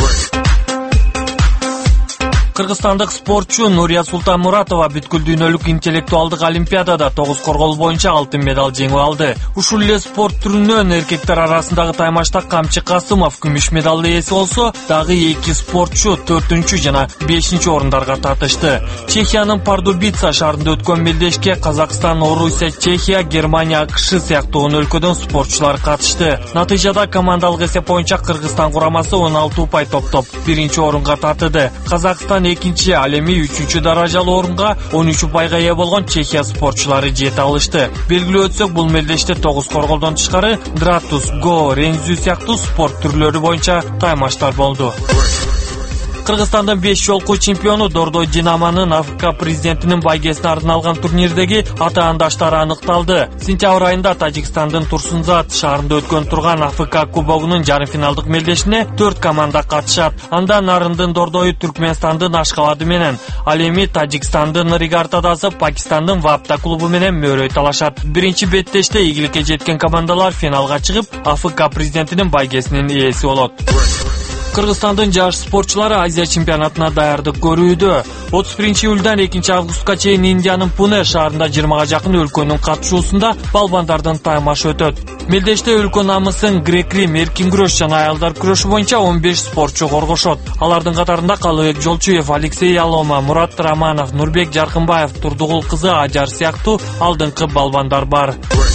Кыргызстандык спортчу Нурия Султанмуратова бүткүл дүйнөлүк интеллектуалдык олимпиадада 9 коргол боюнча алтын медаль жеңип алды. Ушул эле спорт түрүнөн эркектер арасындагы таймашта Камчы Касымов күмүш медалды ээси болсо, дагы 2 спортчу 4 жана 5 орундарга татышты. Чехиянын Пардубица шаарында өткөн мелдешке Казакстан, Орусия, Чехия, Германия, АКШ сыяктуу 10 өлкөдөн спортчулар катышты. Натыйжада командалык эсеп боюнча Кыргызстан курамасы 16 упай топтоп 1-орунга татыды. Казакстан 2, ал эми 3 даражалуу орунга 13 упайга ээ болгон Чехия спортчулары жете алышты. Белгилүү өтсөк, бул мелдеште 9 корголдон тышкары дратус, го, рензүү сыяктуу спорт түрлөрү боюнча таймаштар болду. Кыргызстандын 5 жолку чемпиону Дордой Динамонун АФК президентинин байгесине арналган турнирдеги атаандаштары аныкталды. Сентябрь айында Тажикстандын Турсунзад шаарында өткөн турган АФК кубогунун жарым финалдык мелдешине 4 команда катышат. Анда Нарындын Дордою Түркмөнстандын Ашкабады менен, ал эми Тажикстандын Ригартадасы Пакистандын Вапта клубу менен мөрөй талашат. Биринчи беттеште ийгиликке жеткен командалар финалга чыгып, АФК президентинин байгесинин ээси болот. Кыргызстандын жаш спортчулары Азия чемпионатына даярдык көрүүдө. 31 июлдан 2 августка чейин Индиянын Пуне шаарында 20га жакын өлкөнүн катышуусунда балбандардын таймашы өтөт. Мелдеште өлкө намысын грек-рим, эркин күрөш жана аялдар күрөшү боюнча 15 спортчу коргошот. Алардын катарында Калыбек Жолчуев, Алексей Ялома, Мурат Раманов, Нурбек Жаркынбаев, Турдугул кызы Ажар сыяктуу алдыңкы балбандар бар.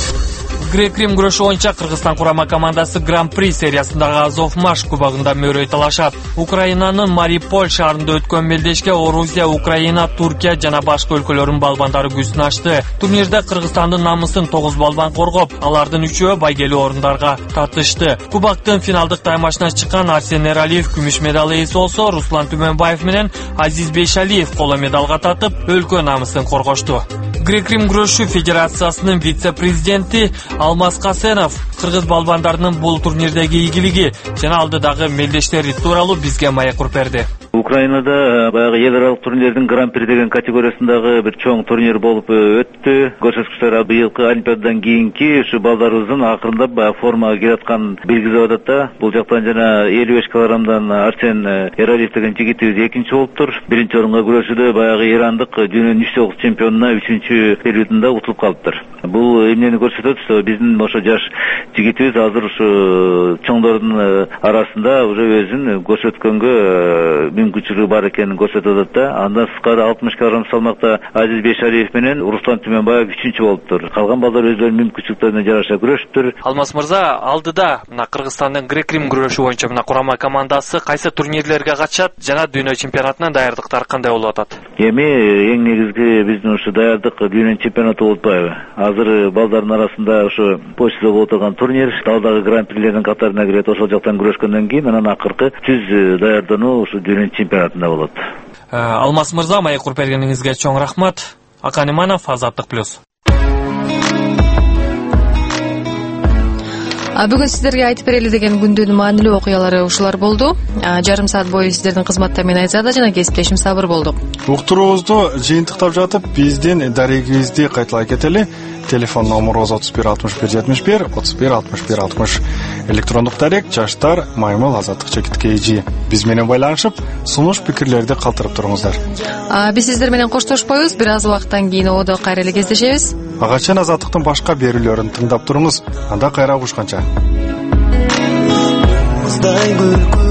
Грек-рим күрөшү боюнча Кыргызстан курама командасы Гран-при сериясындагы Азовмаш кубогунда мөрөй талашат. Украинанын Мариуполь шаарында өткөн мелдешке Орусия, Украина, Туркия жана башка өлкөлөрдүн балбандары күчүн ачты. Турнирде Кыргызстандын намысын 9 балбан коргоп, алардын 3-өө байгелүү орундарга татышты. Кубоктун финалдык таймашына чыккан Арсен Эралиев күмүш медаль ээси болсо, Руслан Түмөнбаев менен Азиз Бейшалиев коло медалга татып, өлкө намысын коргошту. Грек-Рим күрөшү федерациясынын вице-президенти Алмаз Касенов кыргыз балбандарынын бул турнирдеги ийгилиги жана алдыдагы мелдештери тууралуу бизге маек берди. Украинада баягы эл аралык турнирлердин гран-при деген категориясындагы бир чоң турнир болуп өттү. Көрсөткүчтөр быйылкы олимпиададан кийинки ушу балдарыбыздын акырындап баягы формага келатканын билгизип атат да. Бул жактан жана 55 килограммдан Арсен Эралиев деген жигитибиз экинчи болуптур. Биринчи орунга күрөшүүдө баягы ирандык дүйнөнүн 3 чемпионуна 3-чү периодунда утулуп калыптыр. Бул эмнени көрсөтөт? Биздин ошо жаш жигитибиз азыр ушу чоңдордун арасында уже өзүн көрсөткөнгө мүмкүнчүлүгү бар экенин көрсөтүп атат да. Андан сырткары 60 кг салмакта Азиз Бешалиев менен Руслан Түмөнбаев 3-чү болуптур. Калган балдар өздөрүнүн мүмкүнчүлүктөрүнө жараша күрөшүптүр. Алмаз мырза, алдыда мына Кыргызстандын Грек-Рим күрөшү боюнча мына курама командасы кайсы турнирлерге катышат жана дүйнө чемпионатына даярдыктар кандай болуп атат? Эми эң негизги биздин ушу даярдык дүйнөнүн чемпионаты болуп атпайбы? Азыр балдардын арасында ушу Польшада болуп турган турнир, далдагы гран-прилердин катарына кирет. Ошол жактан күрөшкөндөн кийин анан акыркы түз даярдануу ушу дүйнөнүн чемпионатында болот. Алмаз мырза, маек бергениңизге чоң рахмат. Акан Иманов, Азаттык плюс. Бүгүн сиздерге айтып берели деген күндүн маанилүү окуялары ушулар болду. Жарым саат бою сиздердин кызматта мен Айзада жана кесиптешим Сабыр болдук. Уктуруубузду жыйынтыктап жатып, биздин дарегибизди кайталай кетели. Телефон номерубуз 31 61 71 31 61 60. Электрондук дарек жаштар @azаттык.kg. Биз менен байланышып, сунуш пикирлерди калтырып туруңуздар. Биз сиздер менен коштошпойбуз. Бир аз убакыттан кийин одо кайра эле кездешебиз. Ага чейин Азаттыктын башка берүүлөрүн тыңдап туруңуз. Анда кайра угушканча.